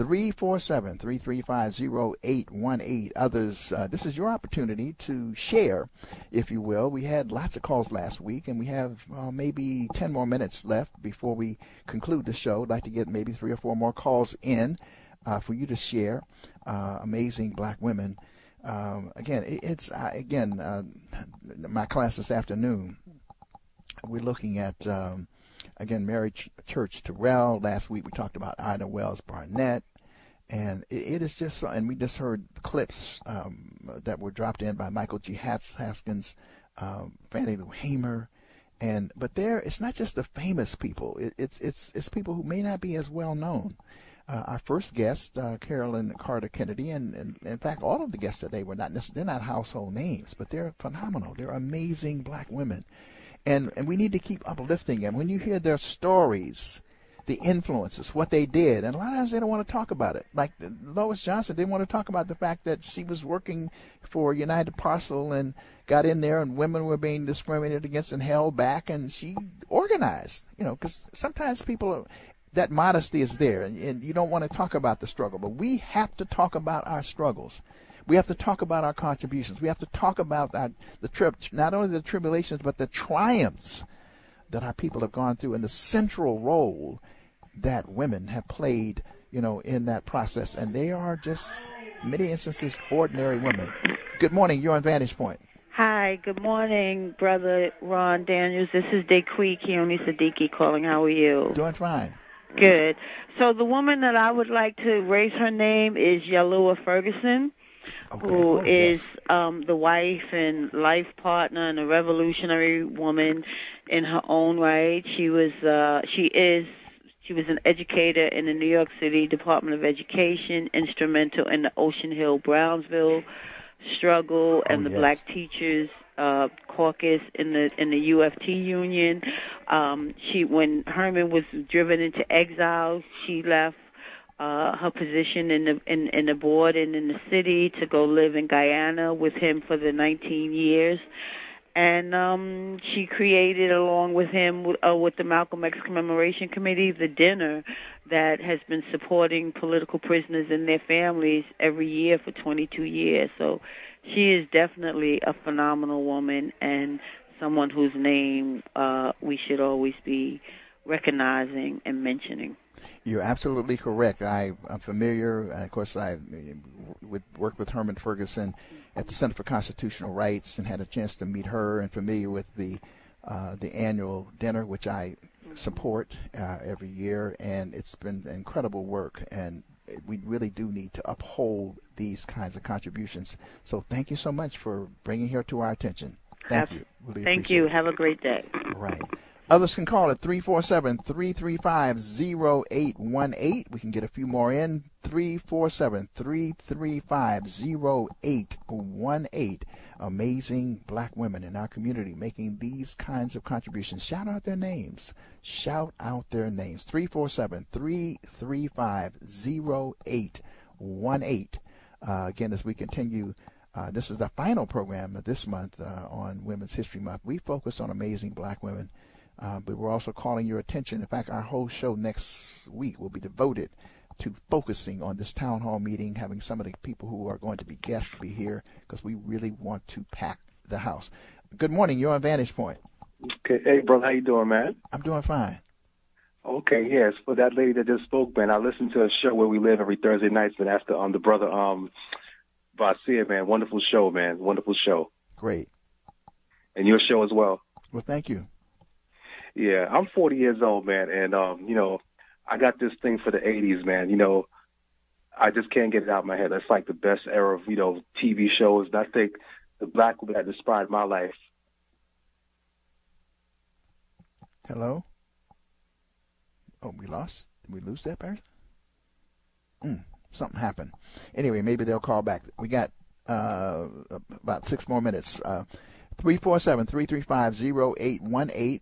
347-335-0818. Others, this is your opportunity to share, if you will. We had lots of calls last week, and we have maybe 10 more minutes left before we conclude the show. I'd like to get maybe 3 or 4 more calls in for you to share amazing black women Again, it's my class this afternoon. We're looking at again Mary Church Terrell. Last week we talked about Ida Wells Barnett, and it is just so. And we just heard clips that were dropped in by Michael G. Haskins, Fannie Lou Hamer, but it's not just the famous people. It's people who may not be as well known. Our first guest, Carolyn Carter Kennedy, and in fact, all of the guests today they're not household names, but they're phenomenal. They're amazing black women. And we need to keep uplifting them. When you hear their stories, the influences, what they did, and a lot of times they don't want to talk about it. Like Lois Johnson didn't want to talk about the fact that she was working for United Parcel and got in there and women were being discriminated against and held back, and she organized, because sometimes that modesty is there, and you don't want to talk about the struggle. But we have to talk about our struggles. We have to talk about our contributions. We have to talk about not only the tribulations, but the triumphs that our people have gone through and the central role that women have played, in that process. And they are just, in many instances, ordinary women. Good morning. You're on Vantage Point. Hi, good morning, Brother Ron Daniels. This is Dequi Keone Siddiqui calling. How are you? Doing fine. Good. So the woman that I would like to raise her name is Yalua Ferguson, who is the wife and life partner and a revolutionary woman in her own right. She was an educator in the New York City Department of Education, instrumental in the Ocean Hill-Brownsville struggle and the Black Teachers Caucus in the UFT Union. When Herman was driven into exile, she left her position in the board and in the city to go live in Guyana with him for the 19 years. And she created, along with him, with the Malcolm X Commemoration Committee, the dinner that has been supporting political prisoners and their families every year for 22 years. So she is definitely a phenomenal woman and someone whose name we should always be recognizing and mentioning. You're absolutely correct. I'm familiar. Of course, I worked with Herman Ferguson at the Center for Constitutional Rights and had a chance to meet her, and familiar with the annual dinner, which I support every year. And it's been incredible work, and we really do need to uphold these kinds of contributions. So thank you so much for bringing her to our attention. Thank you. Really Thank you. Have a great day. Right. Others can call at 347-335-0818. We can get a few more in. 347-335-0818. Amazing black women in our community making these kinds of contributions. Shout out their names. Shout out their names. 347-335-0818. Again, as we continue, this is the final program of this month on Women's History Month. We focus on amazing black women. But we're also calling your attention. In fact, our whole show next week will be devoted to focusing on this town hall meeting, having some of the people who are going to be guests be here, because we really want to pack the house. Good morning. You're on Vantage Point. Okay. Hey, brother, how you doing, man? I'm doing fine. Okay, yes. For that lady that just spoke, man, I listen to a show where we live every Thursday nights, and that's the brother Vasir, man. Wonderful show, man. Wonderful show. Great. And your show as well. Well, thank you. Yeah, I'm 40 years old, man, and, I got this thing for the 80s, man. I just can't get it out of my head. That's like the best era of, TV shows, and I think the black woman that inspired my life. Hello? Oh, we lost? Did we lose that person? Something happened. Anyway, maybe they'll call back. We got about 6 more minutes. 347-335-0818,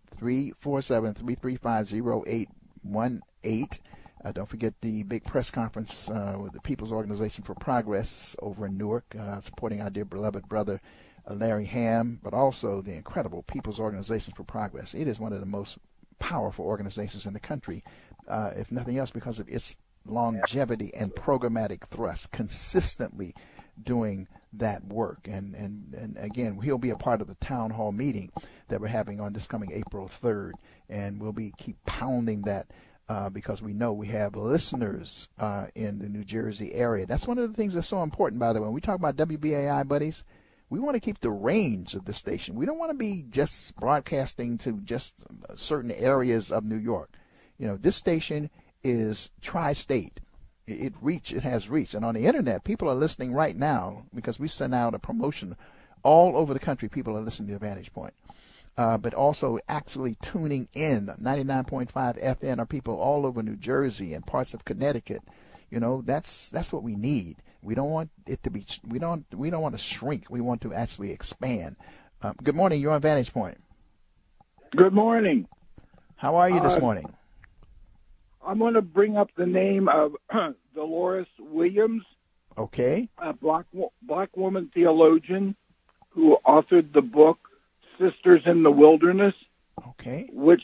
347-335-0818. Don't forget the big press conference with the People's Organization for Progress over in Newark, supporting our dear beloved brother Larry Ham, but also the incredible People's Organization for Progress. It is one of the most powerful organizations in the country, if nothing else because of its longevity and programmatic thrust, consistently doing that work. And again, he'll be a part of the town hall meeting that we're having on this coming April 3rd, and we'll keep pounding that because we know we have listeners in the New Jersey area. That's one of the things that's so important, by the way. When we talk about WBAI, buddies, we want to keep the range of the station. We don't want to be just broadcasting to just certain areas of New York. This station is tri-state. It has reach. And on the internet, people are listening right now because we send out a promotion all over the country. People are listening to Vantage Point. But also actually tuning in. 99.5 FM are people all over New Jersey and parts of Connecticut. That's what we need. We don't want it to be. We don't want to shrink. We want to actually expand. Good morning. You're on Vantage Point. Good morning. How are you this morning? I'm going to bring up the name of Dolores Williams. Okay. A black woman theologian who authored the book Sisters in the Wilderness. Okay. Which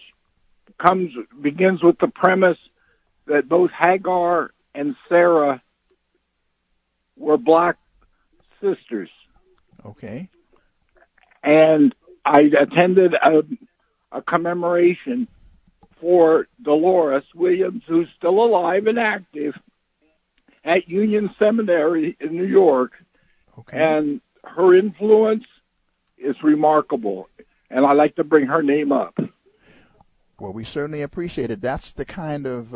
begins with the premise that both Hagar and Sarah were black sisters. Okay. And I attended a commemoration for Dolores Williams, who's still alive and active, at Union Seminary in New York. Okay. And her influence is remarkable, and I like to bring her name up. Well, we certainly appreciate it. That's the kind of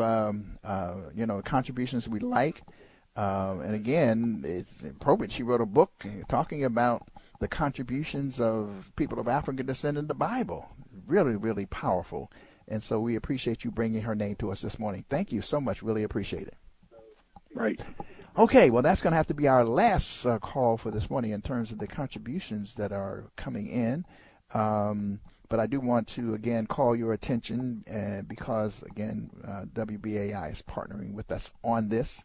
contributions we like. And again, it's appropriate. She wrote a book talking about the contributions of people of African descent in the Bible. Really, really powerful. And so we appreciate you bringing her name to us this morning. Thank you so much. Really appreciate it. Right. Okay, well, that's going to have to be our last call for this morning in terms of the contributions that are coming in. But I do want to, again, call your attention because, again, WBAI is partnering with us on this.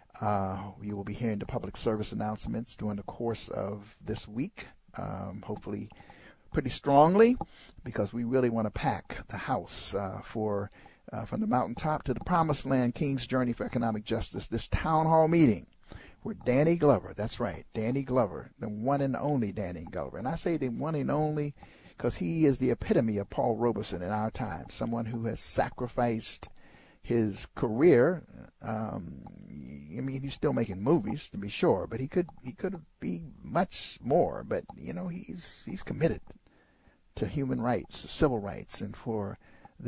You will be hearing the public service announcements during the course of this week, hopefully pretty strongly, because we really want to pack the house for from the mountaintop to the promised land, King's Journey for Economic Justice, this town hall meeting where Danny Glover, that's right, Danny Glover, the one and only Danny Glover. And I say the one and only because he is the epitome of Paul Robeson in our time, someone who has sacrificed his career. I mean, he's still making movies, to be sure, but he could be much more. But he's committed to human rights, civil rights, and for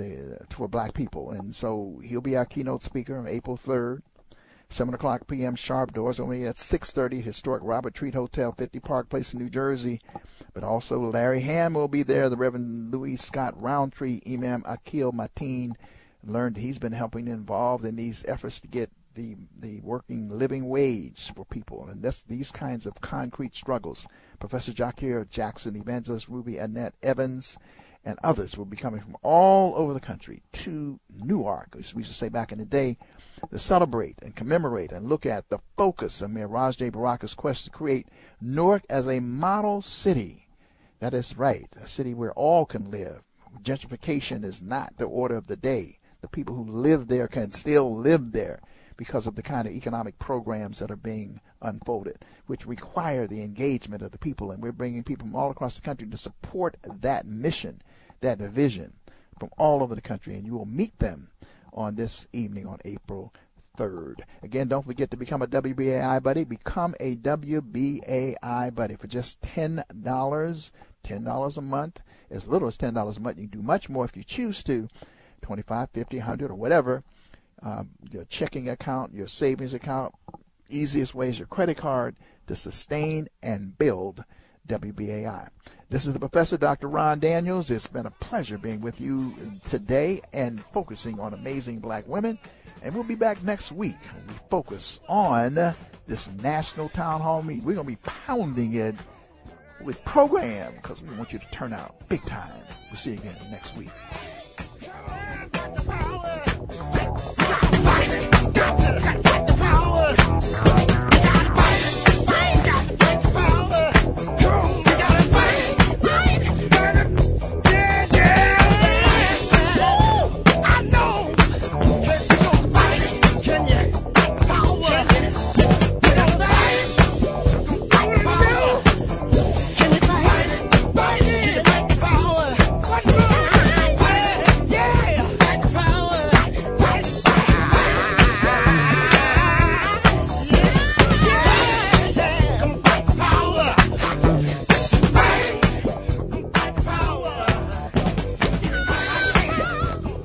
black people. And so he'll be our keynote speaker on April 3rd, 7:00 p.m. sharp. Doors only at 6:30. Historic Robert Treat Hotel, 50 Park Place in New Jersey. But also Larry Ham will be there. The Reverend Louis Scott Roundtree, Imam Akil Mateen. Learned he's been helping involved in these efforts to get the working living wage for people, and these kinds of concrete struggles. Professor Jakir Jackson, Evangelist Ruby Annette Evans, and others will be coming from all over the country to Newark, as we used to say back in the day, to celebrate and commemorate and look at the focus of Mayor Raj J. Baraka's quest to create Newark as a model city. That is right, a city where all can live. Gentrification is not the order of the day. The people who live there can still live there because of the kind of economic programs that are being unfolded, which require the engagement of the people. And we're bringing people from all across the country to support that mission, that vision from all over the country. And you will meet them on this evening on April 3rd. Again, don't forget to become a WBAI buddy. Become a WBAI buddy for just $10 a month. As little as $10 a month. You can do much more if you choose to. 25, 50, 100, or whatever. Your checking account, your savings account, easiest way is your credit card to sustain and build WBAI. This is the Professor, Dr. Ron Daniels. It's been a pleasure being with you today and focusing on amazing black women. And we'll be back next week when we focus on this national town hall meeting. We're going to be pounding it with program because we want you to turn out big time. We'll see you again next week.